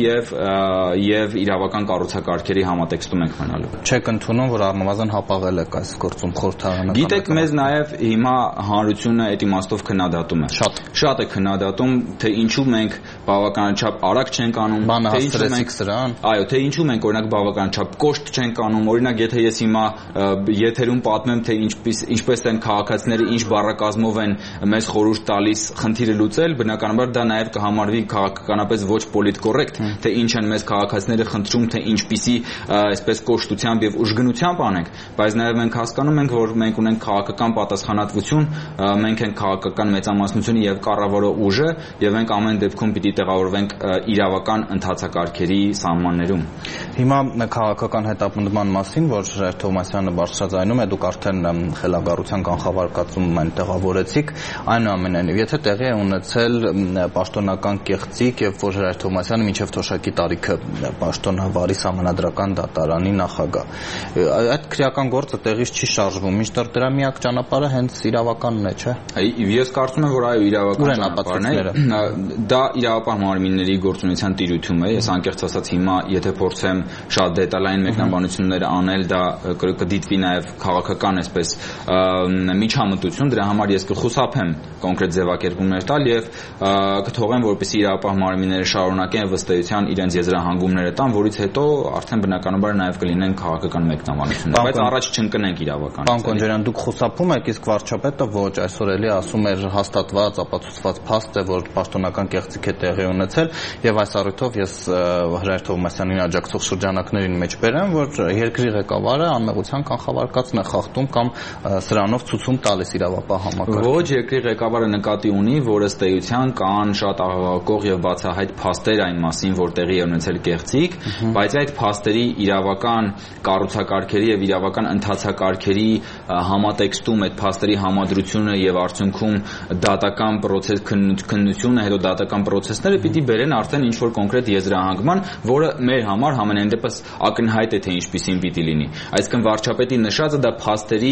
եւ իրավական կառուցակարգերի համատեքստում ենք մնալու։ Չեք ընդունում, որ առնվազն հապաղել եք այս գործում խորհրդարանական։ Գիտեք, մեզ նաեւ հիմա հանրությունը այդ իմաստով քննադատում է։ Շատ է քննադատում, թե ինչու մենք բավականաչափ արագ չենք անում, թե ինչու մենք սրան։ Այո, թե ինչու մենք օրինակ բավականաչափ կոշտ չենք անում, օրինակ եթե ես հիմա եթերում պատմեմ, թե ինչպես են քաղաքացիները ինչ բառակազմով են մեզ խորհուրդ տալիս խնդիրը լուծել, բնականաբար դա նաև կհամարվի քաղաքականապես ոչ պոլիտկոռեկտ, թե ինչ են մեզ քաղաքացիները խնդրում, թե ինչպիսի այսպես կոշտությամբ եւ ուժգնությամբ անենք, բայց նաև մենք հասկանում ենք, որ մենք ունենք քաղաքական պատասխանատվություն, մենք ենք քաղաքական մեծամասնությունը եւ կառավարող ուժը եւ մենք ամեն դեպքում պիտի տեղավորվենք իրավական ընթացակարգերի սահմաններում։ Հիմա քաղաքական հետապնդման մասին, որ Հրայր Թովմասյանը բարձրաձայնում է, դուք արդեն խելագարության կանխավարկածում այն տեղավորեցիք, այնուամենայնիվ, եթե տեղի է ունեցել պաշտոնական կեղծիք եւ որ Հրայր Թովմասյանը մինչեւ թոշակի տարիքը պաշտոնավարի համանդրական դատարանի նախագահ, այդ քրեական գործը տեղից չի շարժվում, մինչդեռ դրա միակ ճանապարհը հենց իրավականն է, չէ՞։ Ես կարծում եմ, որ այո, իրավական ճանապարհն է, դա իրավապահ մարմինների գործունեության տիրույթում է, ես անկեղծ ասած հիմա եթե փորձեմ շատ դետալային մեկնաբանություններ անել, դա կդիտվի նաև քաղաքական այսպես միջամտություն, դրա համար ես կխուսափեմ կոնկրետ ձևակերպումներ տալ եւ կթողեմ, որպեսզի իրավապահ մարմինները շարունակեն ըստ էության իրենց եզրահանգումները տան, որից հետո արդեն բնականաբար նաև կլինեն քաղաքական մեկնաբանություններ, բայց առաջ չընկնենք իրավական։ Պարոն Կոնջարյան, դուք խուսափում եք, իսկ վարչապետը ոչ, այսօր էլի ասում էր հաստատված, ապացուցված փաստ է, որ պաշտոնական կեղծիք է տեղի ունեցել եւ այս առիթով ես Հրայր Թովմասյանին աջակցող շրջանակներին մեջ բերեմ, որ երկրի ղեկավարը անմեղության կանխավարկածն է խախտում կամ սրանով ցուցում տալիս իրավապահ համակարգը։ Ոչ, երկրի ղեկավարը նկատի ունի, որ ըստ էության կան շատ աղաղակող եւ բացահայտ փաստեր այն մասին, որ տեղի է ունեցել կեղծիք, բայց այդ փաստերի իրավական կառուցակարգերի եւ իրավական ընթացակարգերի համատեքստում այդ փաստերի համադրությունը եւ արդյունքում դատական process քննությունը, հետո դատական process-ները պիտի բերեն արդեն ինչ որ կոնկրետ եզրահանգման, որը մեր համար համենայն դեպս ակնհայտ է, թե ինչպիսին պիտի լինի։ Այսինքն վարչապետի նշածը դա փաստերի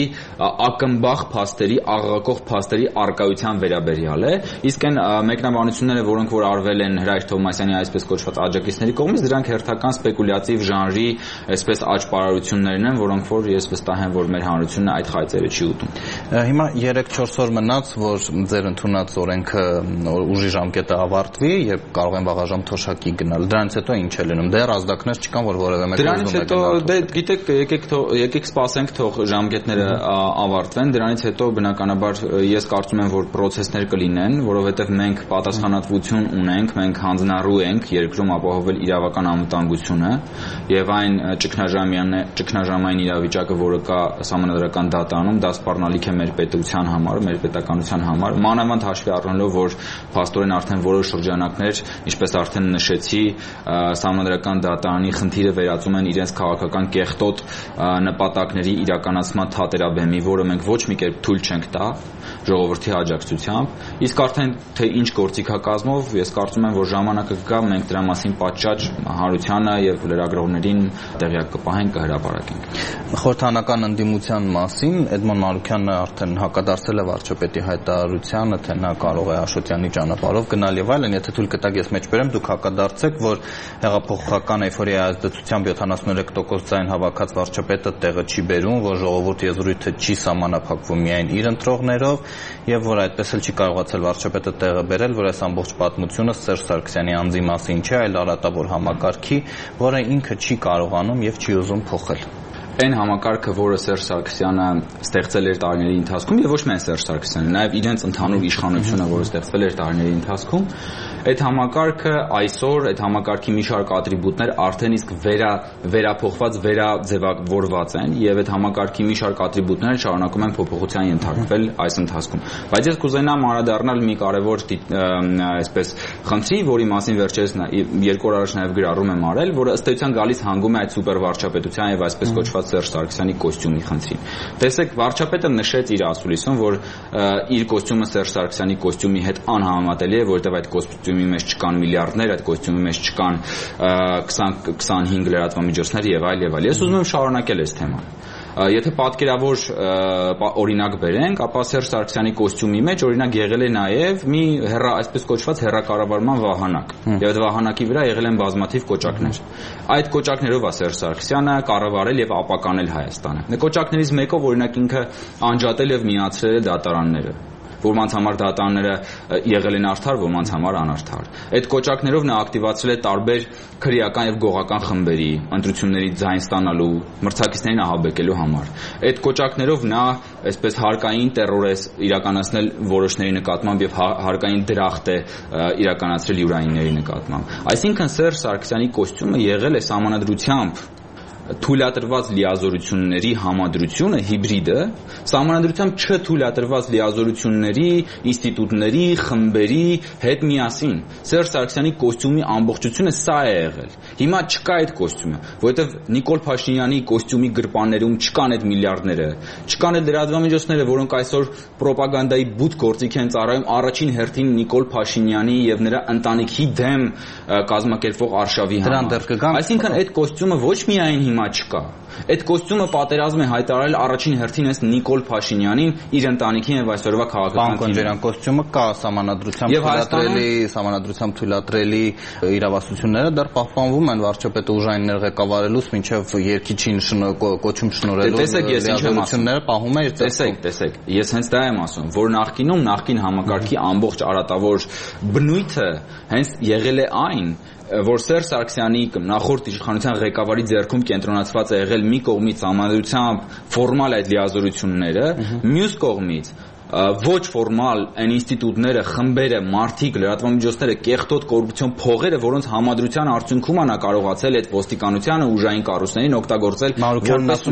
ակնբախ փաստերի, աղաղակող փաստերի արկայության վերաբերյալ է, իսկ այն մեկնաբանությունները, որոնք որ արվել են Հրայր Թովմասյանի այսպես կոչված աջակիցների կողմից, դրանք հերթական սպեկուլյատիվ ժանրի այսպես աճպարարություններն են, որոնք որ ես վստահ եմ, որ մեր հանրությունը այդ խայծերը չի ուտում։ Հիմա 3-4 օր մնաց, որ ձեր ընդունած օրենքը ուժի ժամկետը ավարտվի եւ կարող են վաղաժամ թոշակի գնալ։ Դրանից հետո ինչ է լինում։ Դեռ ազդակներ չկան, որ որևէ մեկը դրանից հետո դե գիտեք, եկեք սպասենք թող ժամկետները ավարտվեն, դրանից հետո բնականաբար ես կարծում եմ, որ process-ներ կլինեն, որովհետեւ մենք պատասխանատվություն ունենք, մենք հանձնառու ենք երկրում ապահովել իրավական անվտանգությունը եւ այն ճգնաժամային իրավիճակը, որը կա համանդրական դատարանում, դա սպառնալիք է մեր պետության համար, մեր պետականության համար, մանավանդ հաշվի առնելով, որ փաստորեն արդեն որոշ շրջանակներ, ինչպես արդեն նշեցի, համանդրական դատարանի խնդիրը վերածում են իրենց քաղաքական կեղտոտ նպատակների իրականացման թատերաբեմի, որը մենք ոչ մի կերպ թույլ չենք տա ժողովրդի աջակցությամբ, իսկ արդեն թե ինչ գործիքակազմով, ես կարծում եմ, որ ժամանակը կգա, մենք դրա մասին պատշաճ հանրությանը եւ լրագրողներին տեղյակ կպահենք, կհրապարակենք։ Խորհրդարանական ընդդիմության մասին Էդմոն Մանուկյանը արդեն հակադարձել է վարչապետի հայտարարությանը, թե նա կարող է Աշոտյանի ճանապարհով գնալ եւ այլն, եթե թույլ կտակ ես մեջ բերեմ, դուք հակադարձեք, որ հեղափոխական էյֆորիայի ազդեցությամբ 73% ձայն հավաքած վարչապետը տեղը չի բերում, որ ժողովուրդի եզրույթը չի սահմանափակվում միայն իր ընտրողներով եւ որ այդպես էլ չի կարողացել վարչապետը տեղը բերել, որ այս ամբողջ պատմությունը Սերժ Սարգսյանի անձի մասին չէ, այլ արատավոր համակարգի, որը ինքը չի կարողանում եւ չի ուզում փոխել։ Այն համակարգը, որը Սերժ Սարգսյանը ստեղծել էր տարիների ընթացքում եւ ոչ միայն Սերժ Սարգսյանը, նաեւ իրենց ընդհանուր իշխանությունը, որը ստեղծվել էր տարիների ընթացքում, այդ համակարգը այսօր այդ համակարգի մի շարք ատրիբուտներ արդեն իսկ վերափոխված, վերաձևավորված են եւ այդ համակարգի մի շարք ատրիբուտները շարունակում են փոփոխության ենթարկվել այս ընթացքում։ Բայց ես կուզենամ անդրադառնալ մի կարևոր այսպես խնդրի, որի մասին վերջերս երկու օր առաջ նաեւ գրառում եմ արել, որը ըստ էության գալիս հանգում է այդ սուպերվարչապետության եւ այսպես կոչված Սերժ Սարգսյանի կոստյումի խնդրին։ Տեսեք, վարչապետը նշեց իր ասուլիսում, որ իր կոստյումը Սերժ Սարգսյանի կոստյումի հետ անհամեմատելի է, որովհետև այդ կոստյումի մեջ չկան միլիարդներ, այդ կոստյումի մեջ չկան 20-25 լրատվամիջոցներ եւ այլ եւ այլ։ Ես ուզում եմ շարունակել այս թեման։ Եթե պատկերավոր օրինակ բերենք, ապա Սերժ Սարգսյանի կոստյումի մեջ օրինակ եղել է նաև մի այսպես կոչված հեռակառավարման վահանակ, եւ այդ վահանակի վրա եղել են բազմաթիվ կոճակներ։ Այդ կոճակներով է Սերժ Սարգսյանը կառավարել եւ ապականել Հայաստանը։ Կոճակներից մեկով օրինակ ինքը անջատել եւ միացրել է դատարանները, որոնց համար դատարանները եղել են արդար, որոնց համար անարդար։ Այդ կոճակներով նա ակտիվացրել է տարբեր քրեական եւ գողական խմբերի ընտրությունների ձայն ստանալու, մրցակիցներին ահաբեկելու համար։ Այդ կոճակներով նա այսպես հարկային տերոր է իրականացնել որոշների նկատմամբ եւ հարկային դրախտ է իրականացրել յուրայինների նկատմամբ։ Այսինքն Սերժ Սարգսյանի կոստյումը եղել է համանadrությամբ թույլատրված լիազորությունների համադրությունը, հիբրիդը, սահմանադրությամբ չթույլատրված լիազորությունների, ինստիտուտների, խմբերի հետ միասին։ Սերժ Սարգսյանի կոստյումի ամբողջությունը սա է եղել։ Հիմա չկա այդ կոստյումը, որովհետև Նիկոլ Փաշինյանի կոստյումի գրպաններում չկան այդ միլիարդները, չկան այդ լրատվամիջոցները, որոնք այսօր ռոպագանդայի բութ գործիք են ծառայում առաջին հերթին Նիկոլ Փաշինյանի եւ նրա ընտանիքի դեմ կազմակերպվող արշավի համար։ Այսինքն այդ կոստյումը ոչ միայն հիմա չկա։ Այդ կոստյումը պատերազմ է հայտարարել առաջին հերթին այս Նիկոլ Փաշինյանին, իր ընտանիքին եւ այսօրվա քաղաքականին։ Կոստյումը կա սահմանադրությամբ թույլատրելի իրավասությունները դեռ պահպանվում են վարչապետը ուժային ղեկավարելուց մինչեւ երկիչին կոչում շնորհելու լիազորությունները պահում է իր ծեսում։ Տեսեք, ես հենց դա եմ ասում, որ նախկին համակարգի ամբողջ արատավոր բնույթը հենց եղել է այն, որ Սերժ Սարգսյանի նախորդ իշխանության ղեկավարի ձեռքում կենտրոնացված է եղել մի կողմից համադրությամբ ֆորմալ այդ լիազորությունները, մյուս կողմից ոչ ֆորմալ այն ինստիտուտները, խմբերը, մարդիկ, լրատվամիջոցները, կեղտոտ կոռուպցիոն փողերը, որոնց համադրության արդյունքում նա կարողացել այդ ոստիկանությանը ուժային կառույցներին օգտագործել որպես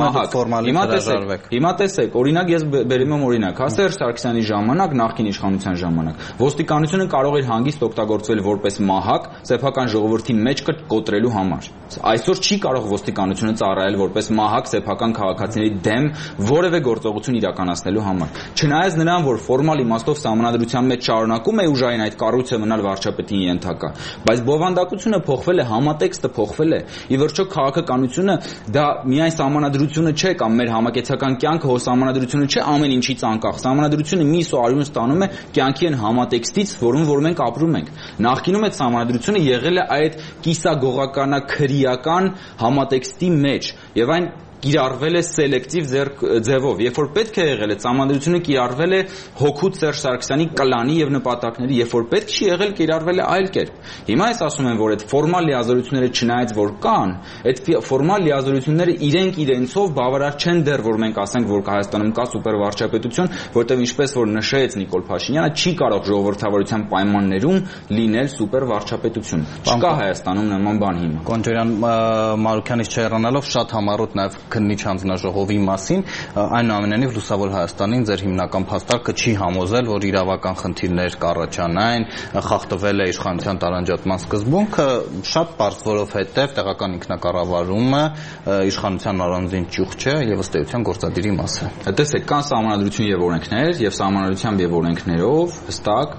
մահակ։ Հիմա տեսեք, օրինակ ես բերում եմ օրինակ, Սերժ Սարգսյանի ժամանակ, նախկին իշխանության ժամանակ, ոստիկանությունը կարող էր հանգիստ օգտագործվել որպես մահակ սեփական ժողովրդի մեջ կոտրելու համար։ Այսօր չի կարող ոստիկանությունը ծառայել որպես մահակ սեփական քաղաքացիների դեմ որևէ գործողություն իրականացնելու համար։ Չնայած նրան, որ ֆորմալ իմաստով սահմանադրության մեջ շարունակում է ուժային այդ կառույցը մնալ վարչապետին ենթակա, բայց բովանդակությունը փոխվել է, համատեքստը փոխվել է։ Ի վերջո քաղաքականությունը դա միայն սահմանադրությունը չէ կամ մեր համակեցական կյանքը հո սահմանադրությունը չէ ամեն ինչից անկախ։ Սահմանադրությունը մի սոարյուն ստանում է կյանքի այն համատեքստից, որ մենք ապրում ենք։ Նախկինում այդ սահմանադրությունը եղել է այդ կիսագողականաքրեական համատեքստի մեջ եւ այն կիրառվել է սելեկտիվ ձևով, երբ որ պետք է եղել է սահմանադրությունը կիրառվել է հոգուց Սերժ Սարգսյանի կլանի եւ նպատակների, երբ որ պետք չի եղել կիրառվել է այլ կերպ։ Հիմա ես ասում եմ, որ այդ ֆորմալ լիազորությունները չնայած որ կան, այդ ֆորմալ լիազորությունները իրենք իրենցով բավարար չեն դեռ, որ մենք ասենք, որ Հայաստանում կա սուպերվարչապետություն, որտեղ ինչպես որ նշեց Նիկոլ Փաշինյանը, չի կարող ժողովրդավարության պայմաններում լինել սուպերվարչապետություն։ Չկա Հայաստանում նման բան հիմա։ Կոնջորյան Մարուքյանից չհեռանալով շատ համառոտ նաեւ քննիչ հանձնաժողովի մասին, այնուամենայնիվ Լուսավոր Հայաստանին ձեր հիմնական փաստարկը չի համոզել, որ իրավական խնդիրներ կառաջանային, խախտվել է իշխանության տարանջատման սկզբունքը, շատ պարզ, որովհետև տեղական ինքնակառավարումը իշխանության առանձին ճյուղ չէ եւ ըստ էության գործադիրի մաս է։ Տեսեք, կան սահմանադրություն եւ օրենքներ եւ սահմանադրությամբ եւ օրենքներով հստակ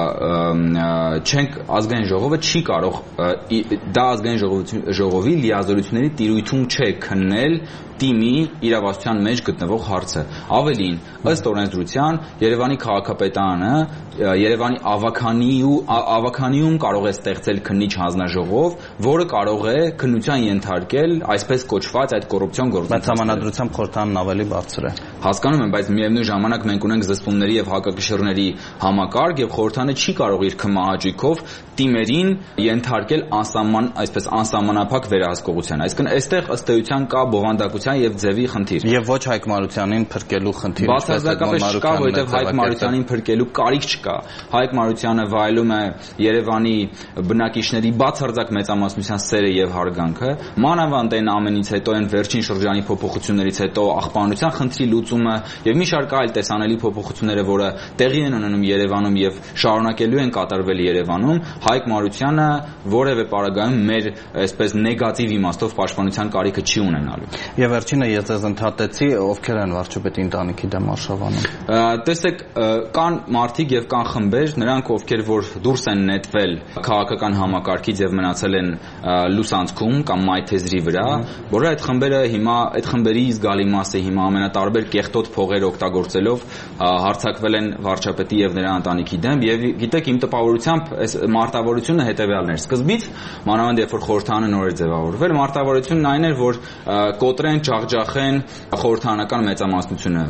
չենք ազգային ժողովը չի կարող դա ազգային ժողովի լիազորությունների տիրույթում չէ քննել տիմի իրավասության մեջ գտնվող հարցը։ Ավելին, ըստ օրենսդրության, Երևանի քաղաքապետարանը Երևանի ավականիում կարող է ստեղծել քննիչ հանձնաժողով, որը կարող է քննության ենթարկել այսպես կոչված այդ կոռուպցիոն գործընթացները։ Բայց համանadrությամբ խորհրդանն ավելի բարձր է։ հասկանում եմ, բայց միևնույն ժամանակ մենք ունենք զսպումների եւ հակակշիռների համակարգ եւ խորհրդանը չի կարող իր քմահաճույքով տիմերին ենթարկել անսահմանափակ վերահսկողության։ Այսինքն այստեղ ըստ էության կա բովանդակության եւ ձևի խնդիր։ Եվ ոչ Հայկ Մարությանին փրկելու խնդիր։ Բացարձակապես չկա, որովհետեւ Հայկ Մարությանին փրկելու կարիք չկա։ Հայկ Մարությանը վայելում է Երևանի բնակիչների բացարձակ մեծամասնության սերը եւ հարգանքը, մանավանդ այն ամենից հետո, այն վերջին շրջանի փոփոխություններից հետո աղբանության խնդրի լուծումը եւ մի շարք այլ տեսանելի փոփոխությունները, որը տեղի են ունենում Երևանում եւ շարունակելու են կատարվել Երևանում, Հայկ Մարությանը որևէ պարագայում մեր այսպես նեգատիվ իմաստով պաշտպանության կարիքը չի ունենալու։ Եվ վերջինը ես ձեզ ընդհատեցի, ովքեր են վարչապետի ընտանիքի դեմ արշավանում։ Տեսեք, կան մարդիկ եւ կան խմբեր, նրանք ովքեր որ դուրս են նետվել քաղաքական համակարգից եւ մնացել են լուսանցքում կամ մայթեզրի վրա, որը այդ խմբերը հիմա այդ խմբերի զգալի մասը հիմա ամենատարբեր կեղտոտ փողեր օգտագործելով հարձակվել են վարչապետի եւ նրա ընտանիքի դեմ եւ գիտեք իմ տպավորությամբ այս մարտավարությունը հետեւյալն էր սկզբից մանավանդ երբ որ խորհրդանը նոր էր ձևավորվել մարտավարությունն այն էր որ կոտրեն ջախջախեն խորհրդանական մեծամասնությունը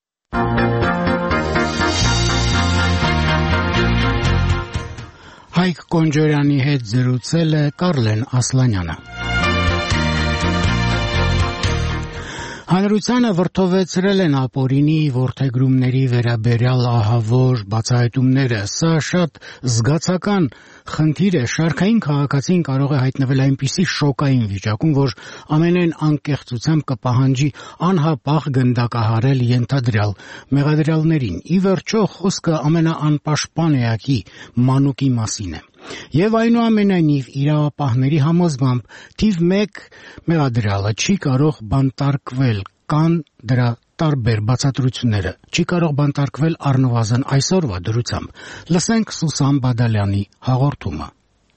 Հայկ Կոնջորյանի հետ զրուցել է Կարլեն Ասլանյանը։ Հանրությանը վրդովեցրել են ապօրինի որդեգրումների վերաբերյալ ահավոր բացահայտումները։ Սա շատ զգացական խնդիր է։ Շարքային քաղաքացին կարող է հայտնվել այնպիսի շոկային վիճակում, որ ամենայն անկեղծությամբ կպահանջի անհապաղ գնդակահարել ենթադրյալ մեղադրյալներին։ Ի վերջո խոսքը ամենաանպաշտպան էակի մանուկի մասին է։ Եվ այնուամենայնիվ իրավապահների համոզմամբ թիվ 1 մեղադրյալը չի կարող բանտարկվել, կան դրա տարբեր բացատրությունները, չի կարող բանտարկվել առնվազն այսօրվա դրությամբ։ Լսենք Սուսան Բադալյանի հաղորդումը։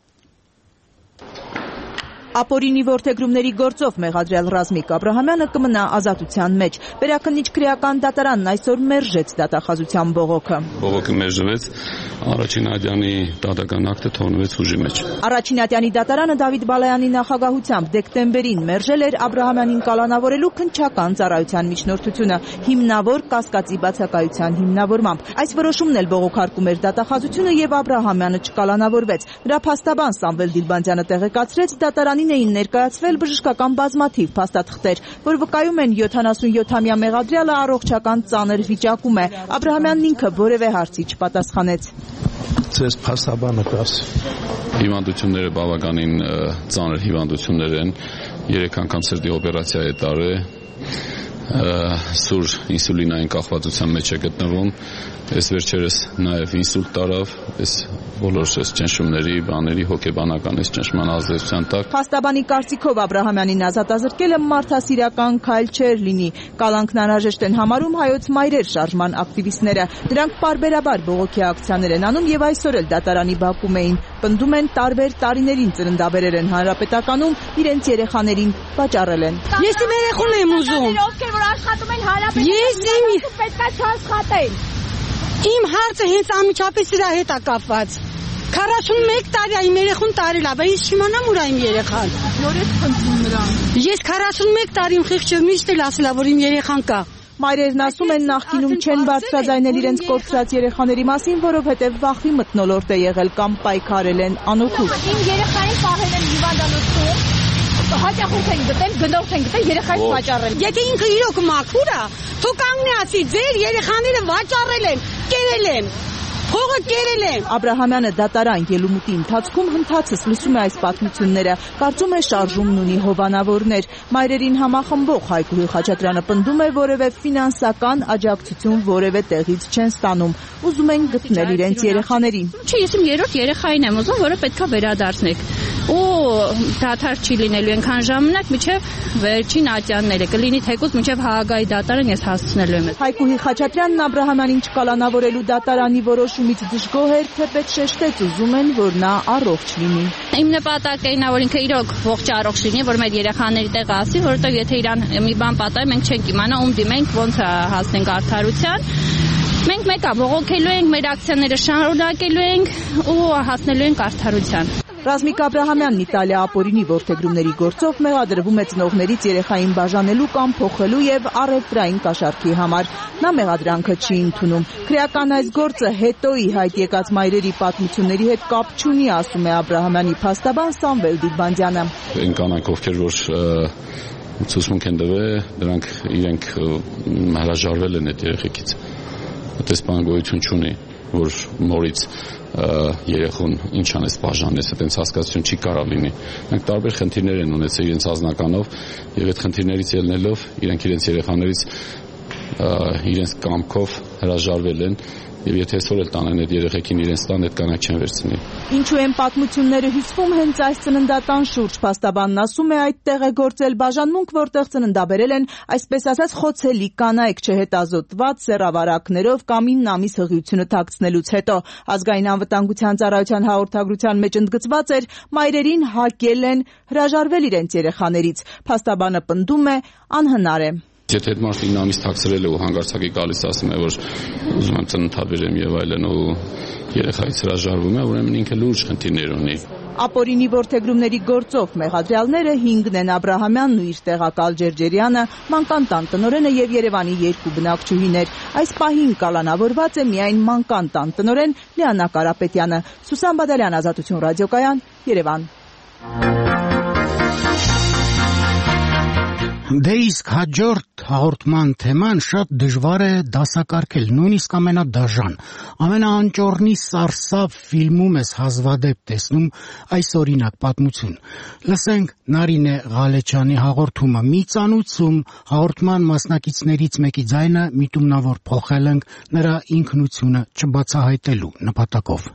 Ապօրինի որդեգրումների գործով մեղադրյալ Ռազմիկ Աբրահամյանը կմնա ազատության մեջ։ Վերաքննիչ քրեական դատարանն այսօր մերժեց դատախազության բողոքը։ Բողոքը մերժվեց, Առաջինատյանի դատական ակտը թողնվեց ուժի մեջ։ Առաջինատյանի դատարանը Դավիթ Բալայանի նախագահությամբ դեկտեմբերին մերժել էր Աբրահամյանին կալանավորելու քննչական ծառայության միջնորդությունը հիմնավոր կասկածի բացակայության հիմնավորմամբ։ Այս որոշումն էլ բողոքարկում էր դատախազությունը եւ Աբրահամյանը չկալանավորվեց։ Նրա փաստաբան Սամվել Դիլբանդյանը տեղեկացրեց դատարանին էին ներկայացվել բժշկական բազմաթիվ փաստաթղթեր, որ վկայում են 77-ամյա մեղադրյալը առողջական ծանր վիճակում է։ Աբրահամյանն ինքը որևէ հարցի չպատասխանեց։ Ձեզ փաստաբանը կաս։ Հիվանդությունները բավականին ծանր հիվանդություններ են, 3 անգամ սրտի օպերացիա է տարել, սուր ինսուլինային կախվածության մեջ է գտնվում, այս վերջերս նաև ինսուլտ տարավ, այս բոլոր ճնշումների, բաների հոգեբանական այս ճնշման ազդեցության տակ։ Փաստաբանի կարծիքով Աբրահամյանին ազատազրկելը մարդասիրական քայլ չէր լինի։ Կալանքն անհրաժեշտ են համարում հայոց մայրեր շարժման ակտիվիստները։ Դրանք պարբերաբար բողոքի ակցիաներ են անում եւ այսօր էլ դատարանի բակում էին։ Պնդում են տարբեր տարիներին ծննդաբերեր են հանրապետականում, իրենց երեխաներին վաճառել են։ Ես իմ երեխուն եմ ուզում։ Ովքեր որ աշխատում են հանրապետականում, պետքա չաշխատեն։ Իմ հարցը հենց անմիջապես իրա հետ է կապված։ 41 տարի է իմ երեխուն տարել է, բայց ես չիմանամ ուր է իմ երեխան։ Նոր ես խնդրում նրան։ Ես 41 տարի իմ խիղճը միշտ էլ ասել է, որ իմ երեխան կա։ Մայրերն ասում են նախկինում չեն բարձրաձայնել իրենց կորցրած երեխաների մասին, որովհետև վախի մթնոլորտ է եղել կամ պայքարել են անօգուտ։ Իմ երեխային պահել են հիվանդանոցում, հաճախորդ են գտել, գնորդ են գտել, երեխային վաճառել։ Եթե ինքը իրոք մաքուր է, թո կանգնեցի, ձեր երեխաները վաճառել են, կերել են։ Հողը կերել է։ Աբրահամյանը դատարան ելումուտի ընթացքում հնդածս լսում է այս պատմությունները, կարծում է շարժումն ունի հովանավորներ։ Մայրերին համախմբող Հայկուհի Խաչատրյանը պնդում է, որևէ ֆինանսական աջակցություն որևէ տեղից չեն ստանում, ուզում են գտնել իրենց երեխաներին։ Չէ, ես իմ երրորդ երեխային եմ ուզում, որը պետքա վերադարձնեք։ Ու դադար չի լինելու այնքան ժամանակ, մինչև վերջին ատյանները կլինի թեկուզ մինչև Հաագայի դատարան ես հասցնելու եմ։ Հայկուհի Խաչատրյանն Աբրահամյանին չկալանավորելու դատարանի որոշումից դժգոհ էր, թեպետ շեշտեց, ուզում են, որ նա առողջ լինի։ Իմ նպատակն է, որ ինքը իրոք ողջ առողջ լինի, որ մեր երեխաների տեղ ասի, որովհետև եթե իրան մի բան պատահի, մենք չենք իմանա ում դիմենք, ոնց հասնենք արդարության։ Մենք մեկա բողոքելու ենք, մեր ակցիաները շարունակելու ենք ու հասնելու ենք արդարության։ Ռազմիկ Աբրահամյանն Իտալիա ապօրինի որդեգրումների գործով մեղադրվում է ծնողներից երեխային բաժանելու կամ փոխելու եւ առևտրային կաշառքի համար։ Նա մեղադրանքը չի ընդունում։ Քրեական այս գործը հետոյի հայտ եկած մայրերի պատմությունների հետ կապ չունի, ասում է Աբրահամյանի փաստաբան Սամվել Դիգբանդյանը։ Այն կանայք, ովքեր որ ցուցմունք են տվել, դրանք իրենք հրաժարվել են այդ երեխեքից։ Այդպես բան գոյություն չունի, որ մորից երեխուն ինչ անես բաժանես, այդպես հասկացություն չի կարող լինի։ Նրանք տարբեր խնդիրներ են ունեցել իրենց ազնականով եւ այդ խնդիրներից ելնելով իրենք իրենց երեխաներից իրենց կամքով հրաժարվել են եւ եթե այսօր էլ տանեն այդ երեխեքին իրենց տան, այդ կանայք չեն վերցնի։ Ինչու են պատմությունները հյուսվում հենց այս ծննդատան շուրջ, փաստաբանն ասում է այդտեղ է գործել բաժանմունք, որտեղ ծննդաբերել են, այսպես ասած, խոցելի կանայք չհետազոտված սեռավարակներով կամ 9 ամիս հղիությունը թաքցնելուց հետո։ Ազգային անվտանգության ծառայության հաղորդագրության մեջ ընդգծված էր, մայրերին հակել են հրաժարվել իրենց երեխաներից։ Փաստաբանը պնդում է, անհնար է։ Եթե այդ մարդը 9 ամիս թաքցրել է ու հանգարցակի գալիս ասում է, որ ուզում եմ ծննդաբերեմ եւ այլն ու երեխայից հրաժարվում է, ուրեմն ինքը լուրջ խնդիրներ ունի։ Ապօրինի որդեգրումների գործով մեղադրյալները 5-ն են՝ Աբրահամյանն ու իր տեղակալ Ջերջերյանը, մանկան տան տնօրենը եւ Երևանի 2 բնակչուհիներ։ Այս պահին կալանավորված է միայն մանկան տան տնօրեն Լիանա Կարապետյանը։ Սուսան Բադալյան, Ազատություն ռադիոկայան, Երևան։ Դե իսկ հաջորդ հաղորդման թեման շատ դժվար է դասակարգել, նույնիսկ ամենադաժան։ Ամենաանճոռնի սարսափ ֆիլմում ես հազվադեպ տեսնում այս օրինակ պատմություն։ Լսենք Նարինե Ղալեչյանի հաղորդումը «Մի ծանուցում», հաղորդման մասնակիցներից մեկի ձայնը միտումնավոր փոխել ենք նրա ինքնությունը չբացահայտելու նպատակով։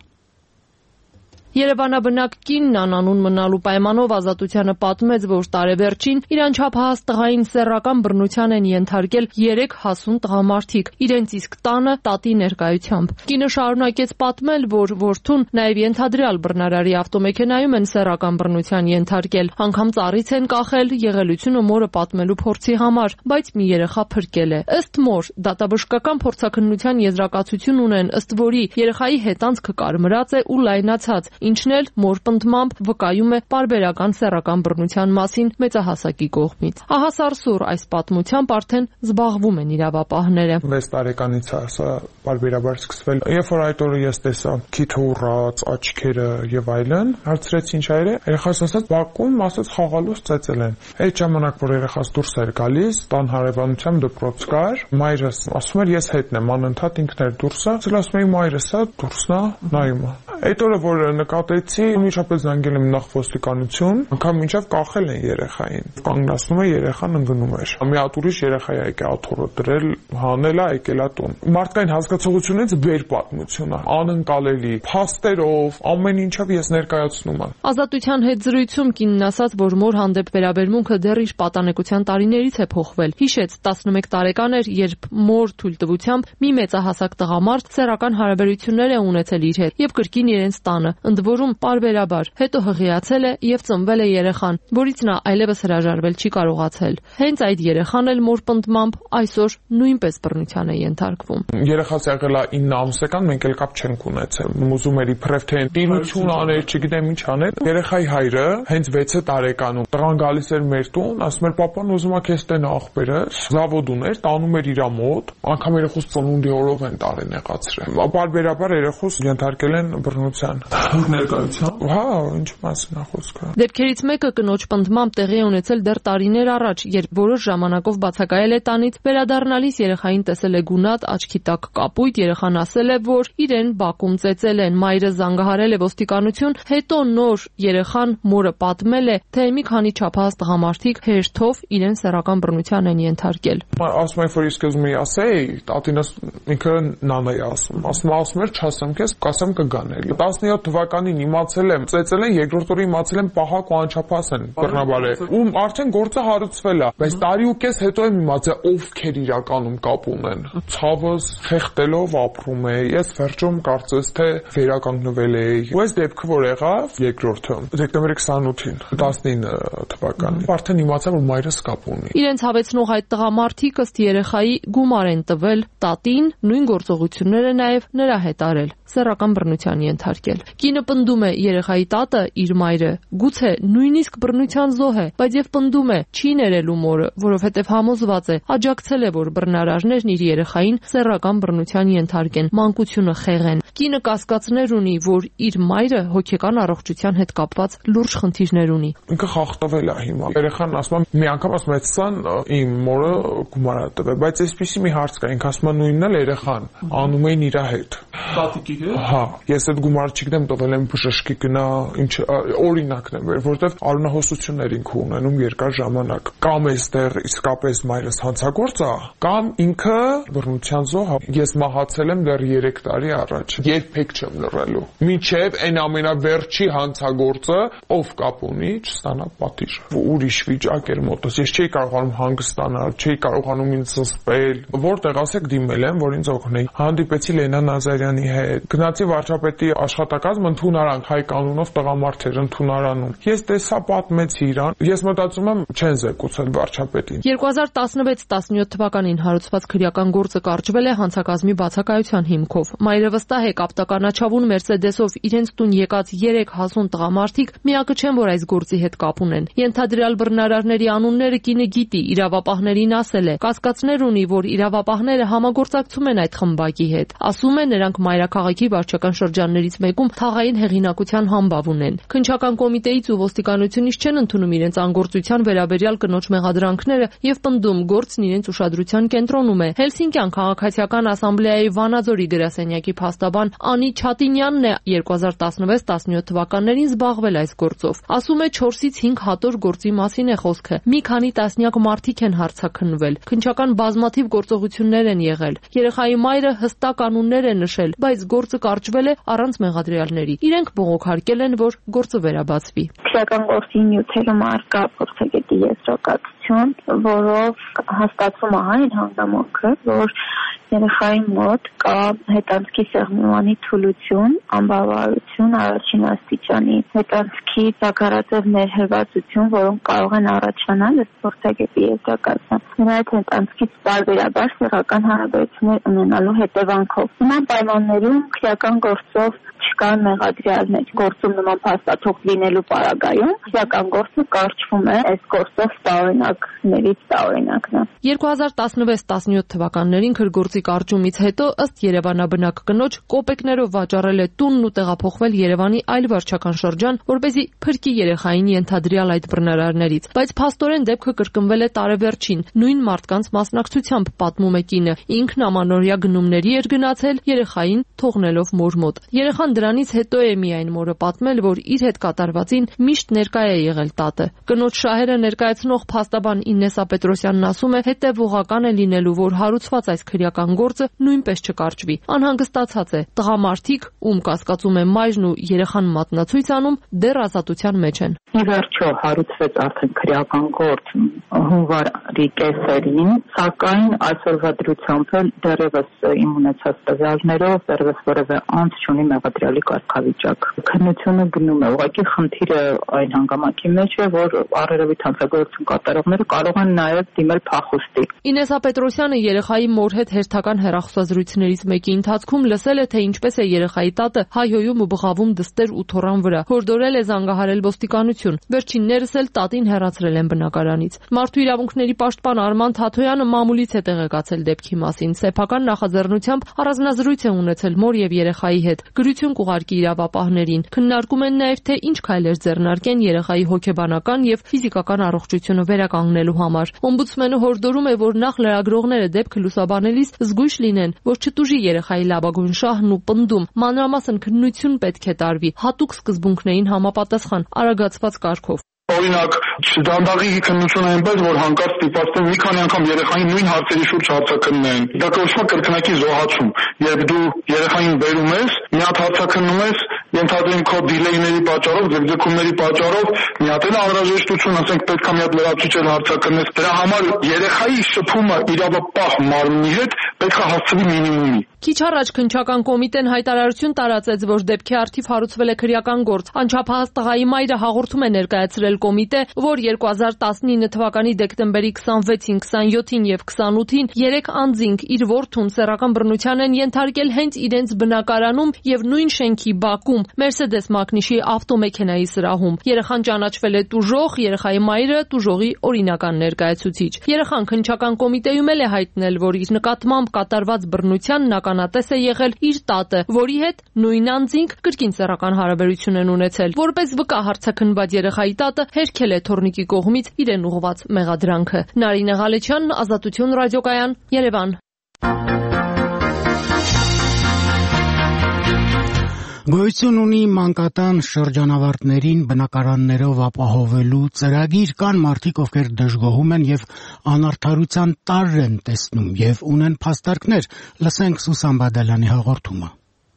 Երևանաբնակ կինն անանուն մնալու պայմանով Ազատությանը պատմեց, որ տարեվերջին իրան չափահաս տղային սեռական բռնության են ենթարկել 3 հասուն տղամարդիկ, իրենց իսկ տանը տատի ներկայությամբ։ Կինը շարունակեց պատմել, որ որդուն նաև ենթադրյալ բռնարարի ավտոմեքենայում են սեռական բռնության ենթարկել, անգամ ծառից են կախել եղելությունը մորը պատմելու փորձի համար, բայց մի երեխա փրկել է։ Ըստ մոր, դատաբժշկական փորձաքննության եզրակացություն ունեն, ըստ որի երեխայի հետանցքը կարմրած է ու լայնացած, ինչն էլ մոր պնդմամբ վկայում է պարբերական սեռական բռնության մասին մեծահասակի կողմից։ Ահա սարսուռ այս պատմությամբ արդեն զբաղվում են իրավապահները։ 6 տարեկանից է սա պարբերաբար սկսվել։ Երբ որ այդ օրը ես տեսա քիթը ուռած, աչքերը եւ այլն, հարցրեցի ինչ այր է, երեխաս ասաց բակում, ասաց խաղալուց ծեծել են։ Այդ ժամանակ որ երեխաս դուրս էր գալիս, տան հարևանությամբ դպրոց կար, մայրս ասում էր ես հետն եմ, անընդհատ ինքն էր դուրսը, ասել եմ մայրս է դուրսն է, նայում է։ Այդ օրը որ նկատեցի, միջապես զանգել եմ նախ ոստիկանություն, անգամ մինչև կախել են երեխային։ Կանգնացնում է երեխան ընկնում էր։ Մի հատ ուրիշ երեխա է եկել աթոռը դրել, հանել է, եկել է տուն։ Մարդկային հասկացողությունից վեր պատմությունը, անկալելի, փաստերով, ամեն ինչով ես ներկայացնում եմ։ Ազատության հետ զրույցում կինն ասաց, որ մոր հանդեպ վերաբերմունքը դեռ իր պատանեկության տարիներից է փոխվել։ Հիշեց 11 տարեկան էր, երբ մոր թույլտվությամբ մի մեծահասակ տղամարդ սեռական հարաբերություններ է ունեցել իր հետ եւ կրկին իրենց տանը, ընդ որում պարբերաբար, հետո հղիացել է եւ ծնվել է երեխան, որից նա այլևս հրաժարվել չի կարողացել։ Հենց այդ երեխան էլ մոր պնդմամբ այսօր նույնպես բռնության է ենթարկվում։ Երեխաս եղել է 9 ամսական, մենք էլ կապ չենք ունեցել։ Ուզում էր իբրև թե տիրություն աներ, չգիտեմ ինչ աներ։ Երեխայի հայրը հենց 6 տարեկանում տղան գալիս էր մեր տուն, ասում էր պապան ուզում է քեզ տենա աղբերս, զավոդ ուներ, տանում էր իր մոտ, անգամ երեխուս ծնունդի օրով են տարին եղացրել։ Պարբերաբար երեխուս ենթարկել են բռնության։ Ներկայությամբ, հա, ինչ մասին է խոսքը։ Դեպքերից մեկը կնոջ պնդմամբ տեղի է ունեցել դեռ տարիներ առաջ, երբ որոշ ժամանակով բացակայել է տանից, վերադառնալիս երեխային տեսել է գունատ, աչքի տակ կապույտ, երեխան ասել է, որ իրեն բակում ծեծել են, մայրը զանգահարել է ոստիկանություն, հետո նոր երեխան մորը պատմել է, թե մի քանի չափահաս տղամարդիկ հերթով իրեն սեռական բռնության են ենթարկել։ Ասում եմ, որ իսկ ուզում էի ասեի, տատինս ինքը նանա է ասում էր, չասեմ քեզ, կասեմ կգանել։ 17 թվականին իմացել եմ, ծեծել են, երկրորդ օրը իմացել եմ պահակ ու անչափահաս են բռնաբարել։ Ու արդեն գործը հարուցվել է, բայց տարի ու կես հետո եմ իմացել ովքեր իրականում կապ ունեն։ Ցավս խեղտելով ապրում է։ Ես վերջում կարծես թե վերականգնվել էի։ Ու այս դեպքը որ եղավ, երկրորդը, դեկտեմբերի 28-ին, 19 թվականին, արդեն իմացա որ մայրս կապ ունի։ Իրենց հավեցնող այդ տղամարդիկ ըստ երեխայի գումար են տվել տատին, նույն գործողությունները նաև նրա հետ արել։ սեռական բռնության ենթարկել։ Կինը պնդում է երեխայի տատը իր մայրը գուցե նույնիսկ բռնության զոհ է, բայց եւ պնդում է չի ներելու մորը, որովհետեւ համոզված է աջակցել է, որ բռնարարներն իր երեխային սեռական բռնության ենթարկեն, մանկությունը խեղեն։ Կինը կասկածներ ունի, որ իր մայրը հոգեկան առողջության հետ կապված լուրջ խնդիրներ ունի։ Ինքը խախտվել է հիմա։ Երեխան ասում է մի անգամ ասում է սան իմ մորը գումար է տվել, բայց այսպեսի մի հարց կա, ինքը ասում է նույնն էլ երեխան անում էին իր հետ։ Տատիկի հետ։ Հա, ես այդ գումարը չգիտեմ, տվել եմ բժշկի գնա, ինչ օրինակն է, որովհետև արունահոսություններ ինքը ունենում երկար ժամանակ։ Կամ էստեղ իսկապես մայրս հանցագործ է, կամ ինքը բռնության զոհ է։ Ես մահացել եմ դեռ 3 տարի առաջ։ Երբեք չեմ լռելու։ Մինչև այն ամենավերջի հանցագործը, ով կապ ունի, չստանա պատիժ։ Ուրիշ վիճակ էր մոտս։ Ես չէի կարողանում հանգստանալ, չէի կարողանում ինձ զսպել։ Որտեղ ասեք դիմել եմ, որ ինձ օգնեին։ Հանդիպեցի Լենա Նազարյանի հետ։ Գնացի վարչապետի աշխատակազմ ընդունարան, հայ կանոնով տղամարդ էր ընդունարանում։ Ես տեսա, պատմեցի իրան։ Ես մտածում եմ չեն զեկուցել վարչապետին։ 2016-17 թվականին հարուցված քրեական գործը կարճվել է հանցակազմի բացակայության հիմքով։ Մայրը վստահ է կապտականաչավուն Մերսեդեսով իրենց տուն եկած 3 հասուն տղամարդիկ միակը չեն, որ այս գործի հետ կապ ունեն։ Ենթադրյալ բռնարարների անունները կինը գիտի, իրավապահներին ասել է։ Կասկածներ ունի, որ իրավապահները համագործակցում են այդ խմբակի հետ։ Ասում է, նրանք մայրաքաղաքի վարչական շրջաններից մեկում թաղային հեղինակության համբավ ունեն։ Քննչական կոմիտեից ու ոստիկանությունից չեն ընդունում իրենց անգործության վերաբերյալ կնոջ մեղադրանքները եւ պնդում գործն իրենց ուշադրության կենտրոնում է։ Հելսինկյան քաղաքացիական ասամբլեայի Վանաձորի գրասենյակի փաստաբան Անի Չատինյանն է 2016-17 թվականներին զբաղվել այս գործով։ Ասում է 4-ից 5 հատոր գործի մասին է խոսքը։ Մի քանի տասնյակ մարդիկ են հարցաքննվել։ Քննչական բազմաթիվ գործողություններ են եղել։ Երեխայի մայրը հստակ անուններ է նշել, բայց գործը կարճվել է առանց մեղադրյալների։ Իրենք բողոքարկել են, որ գործը վերաբացվի։ Քրեական գործի նյութերում արկա փորձագետի եզրակացություն, որով հաստատվում է այն հանգամանքը, որ երեխայի մոտ կա հետանցքի սեղմումանի թուլություն, անբավարարություն, առաջին աստիճանի հետանցքի ճակարածև ներհրվածություն, որոնք կարող են առաջանալ ըստ փորձագետի եզրակացության։ Նրա այդ հետանցքից տարբերաբար սեռական հարաբերություններ ունենալու հետևանքով։ Նման պայմաններում քրեական գործով չկան մեղադրյալներ։ Գործում նման փաստաթուղթ լինելու պարագայում քրեական գործը կարճվում է այս գործով տարօրինակներից տարօրինակն է։ 2016-17 թվականներին քրգործի կարճումից հետո ըստ Երևանաբնակ կնոջ կոպեկներով վաճառել է տունն ու տեղափոխվել Երևանի այլ վարչական շրջան, որպեսզի փրկի երեխային ենթադրյալ այդ բռնարարներից, բայց փաստորեն դեպքը կրկնվել է տարեվերջին նույն մարդկանց մասնակցությամբ, պատմում է կինը։ Ինքն ամանորյա գնումների էր գնացել, երեխային թողնելով մոր մոտ։ Երեխան դրանից հետո է միայն մորը պատմել, որ իր հետ կատարվածին միշտ ներկա է եղել տատը։ Կնոջ շահերը ներկայացնող փաստաբան Ինեսա Պետրոսյանն ասում է, հետևողական է լինելու, որ հարուցված այս քրեական գործը նույնպես չկարճվի։ Անհանգստացած է։ Տղամարդիկ, ում կասկածում է մայրն ու երեխան մատնացույց անում, դեռ ազատության մեջ են։ Ի վերջո հարուցվեց արդեն քրեական գործ հունվարի կեսերին, սակայն այսօրվա դրությամբ դեռևս իմ ունեցած տվյալներով դեռևս որևէ անձ չունի մեղադրյալի կարգավիճակ։ Քննությունը գնում է, ուղղակի խնդիրը այն հանգամանքի մեջ է, որ առերևույթ հանցագործություն կատարողները կարող են նաև դիմել փախուստի։ Ինեսա Պետրոսյանը երեխայի մոր հետ հերթական հեռախոսազրույցներից մեկի ընթացքում լսել է, թե ինչպես է երեխայի տատը հայհոյում ու բղավում դստեր ու թոռան վրա։ Հորդորել է զանգահարել ոստիկանություն։ Վերջիններս էլ տատին հեռացրել են բնակարանից։ Մարդու իրավունքների պաշտպան Արման Թաթոյանը մամուլից է տեղեկացել դեպքի մասին։ Սեփական նախաձեռնությամբ առանձնազրույց է ունեցել մոր եւ երեխայի հետ։ Գրություն կուղարկի իրավապահներին։ Քննարկում են նաև թե ինչ քայլեր ձեռնարկեն երեխայի հոգեբանական եւ ֆիզիկական առողջությունը վերականգնելու համար։ Օմբուդսմենը հորդորում է, որ նախ լրագրողները դեպքը լուսաբանելիս զգույշ լինեն, որ չտուժի երեխայի լավագույն շահն ու պնդում։ Մանրամասն քննություն պետք է տարվի հատուկ սկզբունքներին համապատասխան արագացված կարգով։ Օրինակ, դանդաղի քննություն այնպես, որ հանկարծ ստիպացնեն մի քանի անգամ երեխային նույն հարցերի շուրջ հարցաքննեն։ Դա կոչվում է կրկնակի զոհացում։ Երբ դու երեխային բերում ես, մի հատ հարցաքննում ես, ենթադրենք քո դիլեյների պատճառով, ձգձգումների պատճառով, մի հատ էլ անհրաժեշտություն, ասենք պետք է մի հատ լրացուցիչ էլ հարցաքննես։ Դրա համար երեխայի շփումը իրավապահ մարմնի հետ պետք է հասցվի մինիմումի։ Քիչ առաջ քննչական կոմիտեն հայտարարություն տարածեց, որ դեպքի առթիվ հարուցվել է քրեական գործ։ Անչափահաս տղայի մայրը հաղորդում է ներկայացրել կոմիտե, որ 2019 թվականի դեկտեմբերի 26-ին, 27-ին եւ 28-ին 3 անձինք իր որդուն սեռական բռնության են ենթարկել հենց իրենց բնակարանում եւ նույն շենքի բակում Mercedes մակնիշի ավտոմեքենայի սրահում։ Երեխան ճանաչվել է տուժող, երեխայի մայրը տուժողի օրինական ներկայացուցիչ։ Երեխան քննչական կոմիտեում է հայտնել, որ իր նկատմամբ կատարված բռնության ականատես է եղել իր տատը, որի հետ նույն անձինք կրկին սեռական հարաբերություն են ունեցել։ Որպես վկա հարցաքննված երեխայի տատը հերքել է թորնիկի կողմից իրեն ուղղված մեղադրանքը։ Նարինե Ղալեչյան, Ազատություն ռադիոկայան, Երևան։ Գոյություն ունի մանկատան շրջանավարտներին բնակարաններով ապահովելու ծրագիր, կան մարդիկ, ովքեր դժգոհում են եւ անարդարության տարր են տեսնում եւ ունեն փաստարկներ։ Լսենք Սուսան Բադալյանի հաղորդումը։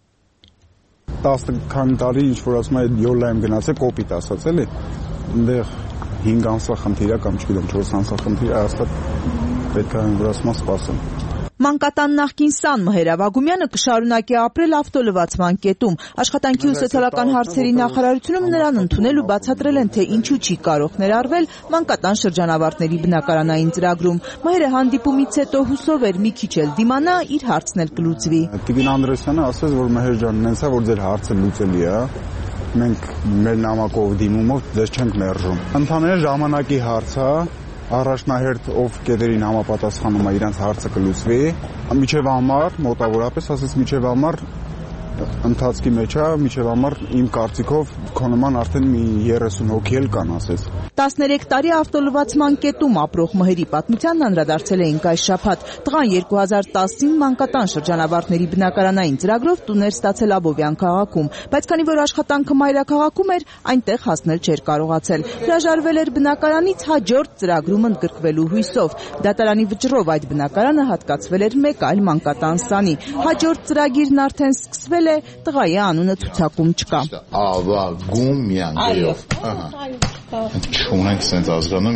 10 քանի տարի ինչ որ ասում է յոլա եմ գնացել կոպիտ ասած էլի։ Այնտեղ 5 ամսվա խնդիր է կամ չգիտեմ 4 ամսվա խնդիր է, հաստատ պետք է որ ասում սպասեմ։ Մանկատան նախկին Սան Մհեր Ավագումյանը կշարունակի ապրել ավտոլվացման կետում։ Աշխատանքի ու սոցիալական հարցերի նախարարությունում նրան ընդունել ու բացատրել են, թե ինչու չի կարող ներառվել մանկատան շրջանավարտների բնակարանային ծրագրում։ Մհերը հանդիպումից հետո հուսով էր մի քիչ էլ դիմանա, իր հարցն էլ կլուծվի։ Տիգին Անդրեսյանը ասաց, որ Մհեր ջան, նենց է, որ ձեր հարցը լուծելի է, մենք մեր նամակով դիմումով ձեզ չենք մերժում։ Ընդհանրապես ժամանակի հարց է, առաջնահերթ ով կետերին համապատասխանում է իրանց հարցը կլուծվի, միջև ամառ, մոտավորապես ասած միջև ամառ ընթացքի մեջ է, միջև ամառ իմ կարծիքով քո նման արդեն մի 30 հոգի էլ կան ասես։ 13 տարի ավտոլվացման կետում ապրող Մհերի պատմությանն անդրադարձել էինք այս շաբաթ։ Տղան 2010-ին մանկատան շրջանավարտների բնակարանային ծրագրով տուներ ստացել Աբովյան քաղաքում, բայց քանի որ աշխատանքը մայրաքաղաքում էր, այնտեղ հասնել չէր կարողացել։ Հրաժարվել էր բնակարանից հաջորդ ծրագրում ընդգրկվելու հույսով։ Դատարանի վճռով այդ բնակարանը հատկացվել էր մեկ այլ մանկատան սանի։ Հաջորդ ծրագիրն արդեն սկսվել է, տղայի անունը ցուցակում չկա։ Ավագումյան գերով։ Չունենք սենց ազգանում։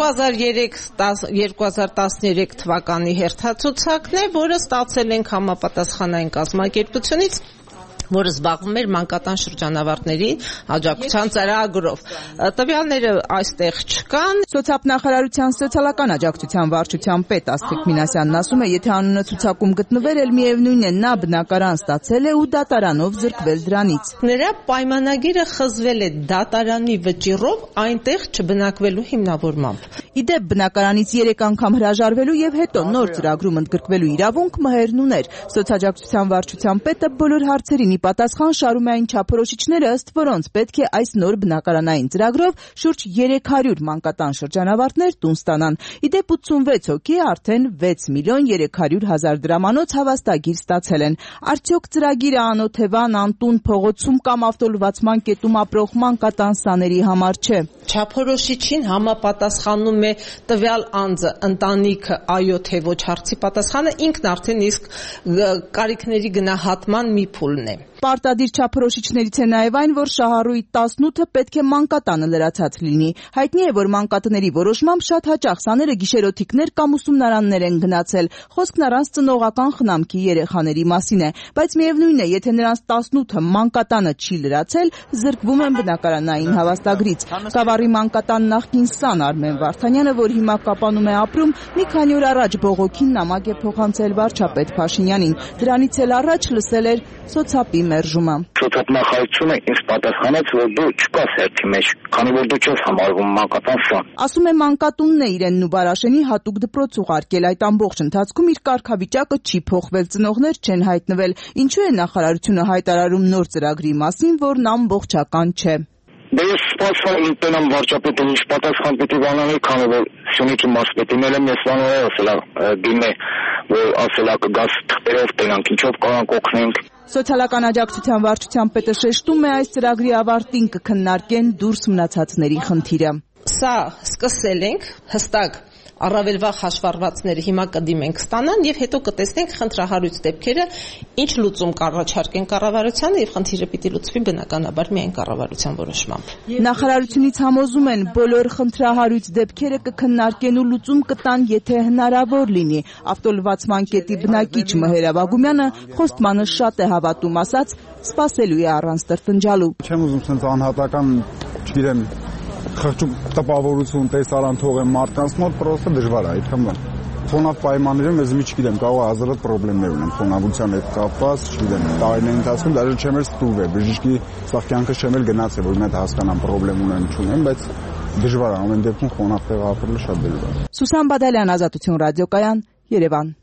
2003 թվականի հերթացուցակն է, որը ստացել ենք համապատասխանային կազմակերպությունից, որը զբաղվում էր մանկատան շրջանավարտների աջակցության ծրագրով։ Տվյալները այստեղ չկան։ Սոցիալնախարարության սոցիալական աջակցության վարչության պետ Աստղիկ Մինասյանն ասում է, եթե անունը ցուցակում գտնվեր, էլ միևնույն է, նա բնակարան ստացել է ու դատարանով զրկվել դրանից։ Նրա պայմանագիրը խզվել է դատարանի վճիռով այնտեղ չբնակվելու հիմնավորմամբ։ Իդեպ բնակարանից 3 անգամ հրաժարվելու եւ հետո նոր ծրագրում ընդգրկվելու իրավունք Մհերն ուներ։ Սոցիալաջակցության վարչության պետը բոլոր հարցերին պատասխան շարում է այն չափորոշիչները, ըստ որոնց պետք է այս նոր բնակարանային ծրագրով շուրջ 300 մանկատան շրջանավարտներ տուն ստանան։ Իդեպ 86 հոգի արդեն 6 միլիոն 300 հազար դրամանոց հավաստագիր ստացել են։ Արդյոք ծրագիրը անօթևան, անտուն, փողոցում կամ ավտոլվացման կետում ապրող մանկատան սաների համար չէ։ Չափորոշիչին համապատասխանում է տվյալ անձը, ընտանիքը, այո թե ոչ հարցի պատասխանը ինքն արդեն իսկ կարիքների գնահատման մի փուլն է։ Պարտադիր չափորոշիչներից է նաև այն, որ շահառուի 18-ը պետք է մանկատանը լրացած լինի։ Հայտնի է, որ մանկատների որոշմամբ շատ հաճախ սաները գիշերօթիկներ կամ ուսումնարաններ են գնացել։ Խոսքն առանց ծնողական խնամքի երեխաների մասին է, բայց միևնույն է, եթե նրանց 18-ը մանկատանը չի լրացել, զրկվում են բնակարանային հավաստագրից։ Գավառի մանկատան նախկին սան Արմեն Վարդանյանը, որ հիմա Կապանում է ապրում, մի քանի օր առաջ բողոքին նամակ է փոխանցել վարչապետ Փաշինյանին։ Դրանից էլ առաջ լսել էր սոցապի մերժումը։ Սոցիալնախարարությունը ինձ պատասխանեց, որ դու չկաս հերթի մեջ, քանի որ դու չես համարվում մանկատան սան։ Ասում է մանկատունն է իրենն ու Բարաշենի հատուկ դպրոց ուղարկել, այդ ամբողջ ընթացքում իր կարգավիճակը չի փոխվել, ծնողներ չեն հայտնվել։ Ինչու է նախարարությունը հայտարարում նոր ծրագրի մասին, որն ամբողջական չէ։ Դե ես սպասում եմ տնամ վարչապետը ինչ պատասխան պետք է բանանել, քանի որ Սյունիքի մարզպետին եմ ես բանալ ասելա դիմե, որ ասելա կգաս թղթերով տենանք, ինչով կարանք օգնենք։ Սոցիալական աջակցության վարչության պետը շեշտում է, այս ծրագրի ավարտին կքննարկեն դուրս մնացածների խնդիրը։ Սա սկսել ենք հստակ առավելվա հաշվառվածները հիմա կդիմենք ստանան եւ հետո կտեսնենք խնդրահարույց դեպքերը ինչ լուծում կառաջարկեն կառավարությանը եւ խնդիրը պիտի լուծվի բնականաբար միայն կառավարության որոշմամբ։ Նախարարությունից համոզում են բոլոր խնդրահարույց դեպքերը կքննարկեն ու լուծում կտան, եթե հնարավոր լինի։ Ավտոլվացման կետի բնակիչ Մհեր Աբագումյանը խոստմանը շատ է հավատում, ասաց, սպասելու է առանց տրտնջալու։ Չեմ ուզում sense անհատական, չգիտեմ, խղճուկ տպավորություն տեսարան թողեմ մարդկանց մոտ, պրոստը դժվար է, այդքան բան։ Ֆոնավ պայմաններում ես մի չգիտեմ, կարող է հազարդ խնդիրներ ունեմ ֆոնավության հետ կապված, չգիտեմ, տարիների ընթացքում դաժե չեմ էլ ստուգ է, բժշկի սա կյանքը չեմ էլ գնացել, որ մենք հասկանամ խնդրեմ ունեն չունեմ, բայց դժվար է ամեն դեպքում ֆոնավ տեղ ապրելը շատ դժվար է։ Սուսան Բադալյան, Ազատություն ռադիոկայան, Երևան։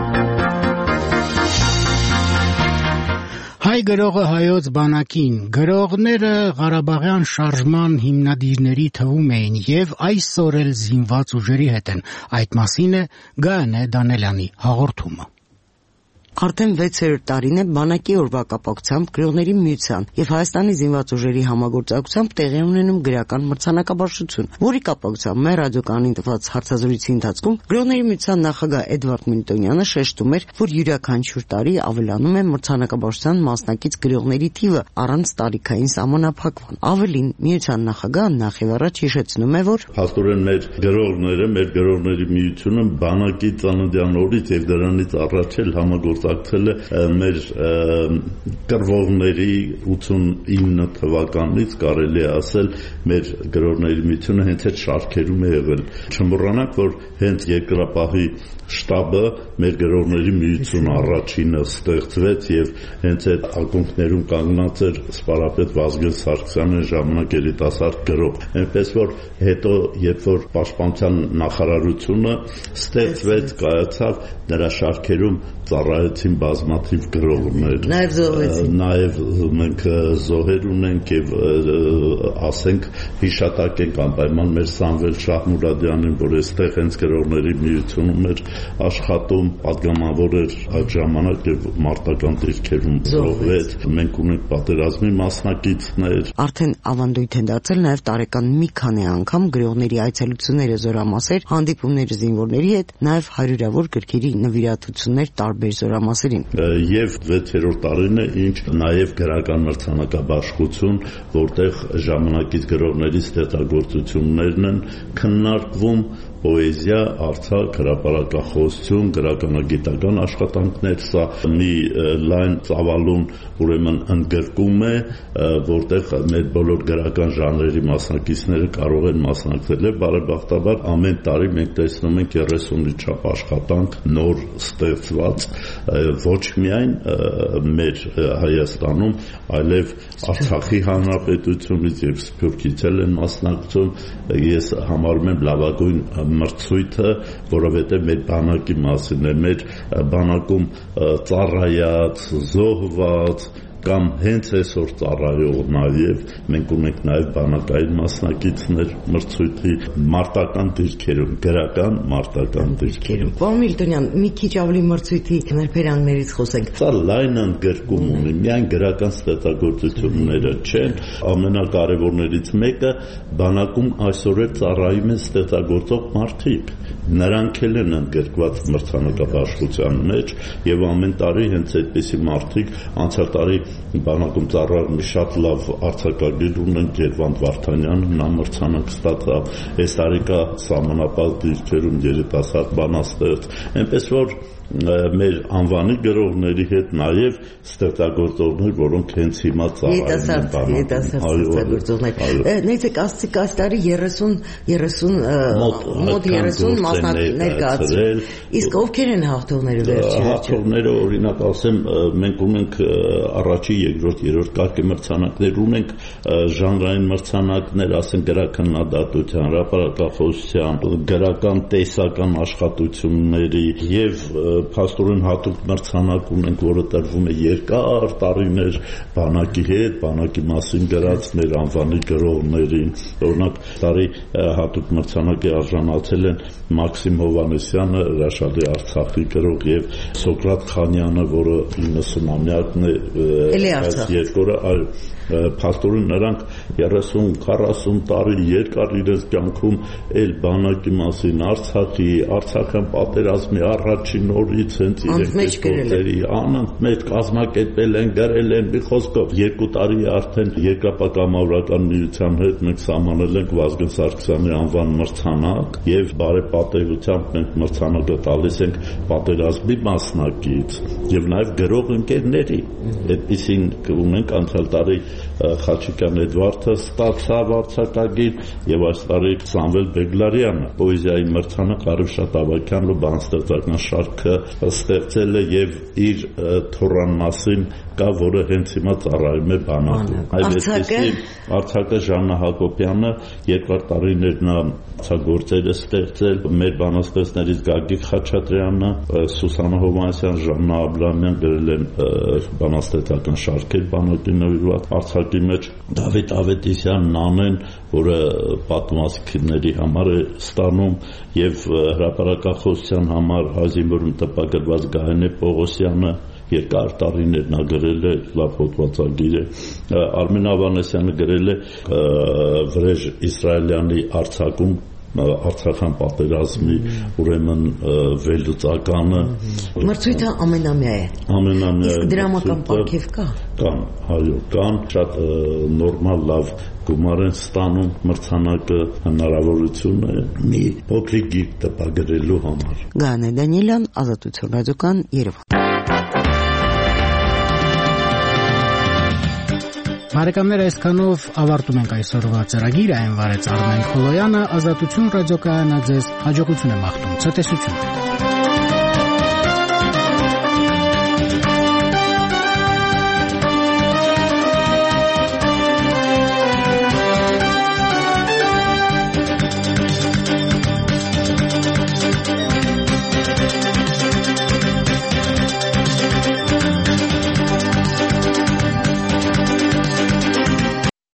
Հայ գրողը հայոց բանակին, գրողները Ղարաբաղյան շարժման հիմնադիրների թվում էին եւ այսօր էլ զինված ուժերի հետ են, այդ մասին է Գայանե Դանելյանի հաղորդումը։ Արդեն 6-րդ տարին է բանակի օրվա կապակցությամբ գրողների միության եւ Հայաստանի զինված ուժերի համագործակցությամբ տեղի ունենում գրական մրցանակաբաշխություն, որի կապակցությամբ մեր ռադիոկայանին տված հարցազրույցի ընթացքում գրողների միության նախագահ Էդվարդ Մինտոնյանը շեշտում էր, որ յուրաքանչյուր տարի ավելանում է մրցանակաբաշխության մասնակից գրողների թիվը առանց տարիքային սահմանափակման։ Ավելին, միության նախագահը նախ եւ առաջ հիշեցնում է, որ հաստորեն մեր գրողները, մեր գրողների միությունը բանակի ծննդյան օրից եւ դրանից առաջ էլ համագործակցել է մեր կրվողների 89 թվականից, կարելի է ասել, մեր գրողների միությունը հենց այդ շարքերում է եղել։ Չմոռանանք, որ հենց երկրապահի շտաբը մեր գրողների միությունը առաջինը ստեղծվեց եւ հենց այդ ակունքներում կանգնած էր սպարապետ Վազգեն Սարգսյանը, ժամանակ երիտասարդ գրող։ Այնպես որ հետո երբ որ պաշտպանության նախարարությունը ստեղծվեց, կայացավ, նրա շարքերում ծառայեցին բազմաթիվ գրողներ։ Նաեւ մենք զոհեր ունենք եւ ասենք հիշատակենք անպայման մեր Սամվել Շահմուրադյանին, որ այստեղ հենց գրողների միությունում էր աշխատում, պատգամավոր էր այդ ժամանակ եւ մարտական դիրքերում զոհվեց։ Մենք ունենք պատերազմի մասնակիցներ։ Արդեն ավանդույթ են դարձել նաեւ տարեկան մի քանի անգամ գրողների այցելությունները զորամասեր, հանդիպումները զինվորների հետ, նաեւ հարյուրավոր գրքերի նվիրատվություններ տարբեր զորամասերին։ Եվ 6-րդ տարին է, ինչ նաեւ գրական մրցանակաբաշխություն, որտեղ ժամանակից գրողների ստեղծագործություններն են քննարկվում, պոեզիա, արձակ, հրապարակախոսություն, գրականագիտական աշխատանքներ, սա մի լայն ծավալուն ուրեմն ընդգրկում է, որտեղ մեր բոլոր գրական ժանրերի մասնակիցները կարող են մասնակցել։ Բարեբախտաբար ամեն տարի մենք տեսնում ենք 30-ի չափ աշխատանք նոր ստեղծված, ոչ միայն մեր Հայաստանում, այլև Արցախի հանրապետությունից եւ Սփյուռքից են մասնակցում։ Ես համարում եմ լավագույն մրցույթը, որովհետև մեր բանակի մասին է, մեր բանակում ծառայած, զոհված կամ հենց այսօր ծառայող նաև մենք ունենք նաև բանակային մասնակիցներ մրցույթի մարտական դիրքերում, գրական մարտական դիրքերում։ Պարոն Միլտոնյան, մի քիչ ավելի մրցույթի ներբերաններից խոսենք։ Սա լայն ընդգրկում ունի, միայն գրական ստեղծագործությունները չեն, ամենակարևորներից մեկը բանակում այսօր ծառայում են ստեղծագործող մարդիկ։ Նրանք էլ են ընդգրկված մրցանակաբաշխության մեջ եւ ամեն տարի հենց այդպիսի մարդիկ անցյալ տարի բանակում ծառայող մի շատ լավ արձակագիր ունենք Գերվանդ Վարդանյանը, նա մրցանակ ստացավ, այս տարի կա սահմանապահ դիրքերում երիտասարդ բանաստեղծ, այնպես որ մեր անվանի գրողների հետ նաև ստեղծագործողներ, որոնք հենց հիմա ծառայում են ստեղծագործողներ։ Ներեցեք, ասացիք այս տարի 30 մասնակիցներ կացել։ Իսկ ովքեր են հաղթողները վերջին։ Հաղթողները օրինակ ասեմ, մենք ունենք առաջի, երկրորդ, երրորդ կարգի մրցանակներ ունենք, ժանրային մրցանակներ, ասենք գրաքննադատության, հրապարակախոսության, գրական տեսական աշխատությունների եւ փաստորեն հատուկ մրցանակ ունենք, որը տրվում է երկար տարիներ բանակի հետ, բանակի մասին գրած մեր անվանի գրողներին։ Օրինակ տարի հատուկ մրցանակի արժանացել են Մաքսիմ Հովհաննիսյանը, հրաշալի Արցախի գրող, եւ Սոկրատ Խանյանը, որը 90-ամյակն է այս երկրորդ փաստորեն նրանք 30-40 տարի երկար իրենց կյանքում էլ բանակի մասին, Արցախյան պատերազմի առաջին օրից հենց իրենց գործերի անընդմեջ կազմակերպել են, գրել են, մի խոսքով 2 տարի արդեն Երկրապագամավորական միության հետ մենք սահմանել ենք Վազգեն Սարգսյանի անվան մրցանակ եւ բարեպատեվությամբ մենք մրցանակը տալիս ենք պատերազմի մասնակից եւ նաեւ գրող ընկերների։ Այդպիսին ունենք անցյալ տարի Խաչիկյան Էդվարդը ստացավ արձակագիր եւ այս տարի Սամվել Բեգլարյանը պոեզիայի մրցանակ Արևշատ Ավագյանն ու բանաստեղծական շարքը ստեղծել է եւ իր թորան մասին կա, որը հենց հիմա ծառայում է բանակում։ Արձակը Ժաննա Հակոբյանը երկար տարիներ նա գործեր է ստեղծել, մեր բանաստեղծներից Գագիկ Խաչատրյանը, Սուսանա Հովհաննիսյան, Ժաննա Աբրամյան գրել են բանաստեղծական շարքեր բանակի նվիրված։ Արձակի մեջ Դավիթ Ավետիսյանն Նանեն, որը պատմվածքների համար է ստանում, եւ հրապարակախոսության համար Ազիմուրում տպագրված Գահենե Պողոսյանը երկար տարիներ նա գրել է, լավ հոդվածագիր է։ Արմեն Ավանեսյանը գրել է Վրեժ Իսրայելյանի Արցախում Արցախյան պատերազմի ուրեմն վերլուծականը։ Մրցույթը ամենամյա է։ Ամենամյա է։ Իսկ դրամական պարգև կա։ Կան, այո, կան, շատ նորմալ լավ գումար են ստանում մրցանակը, հնարավորություն է մի փոքրիկ գիրք տպագրելու համար։ Գանե Դանիելյան, Ազատություն ռադիոկան, Երևան։ Բարեկամներ, այսքանով ավարտում ենք այսօրվա ծրագիրը, այն վարեց Արմեն Խոլոյանը, Ազատություն ռադիոկայանը ձեզ հաջողություն եմ մաղթում, ցտեսություն։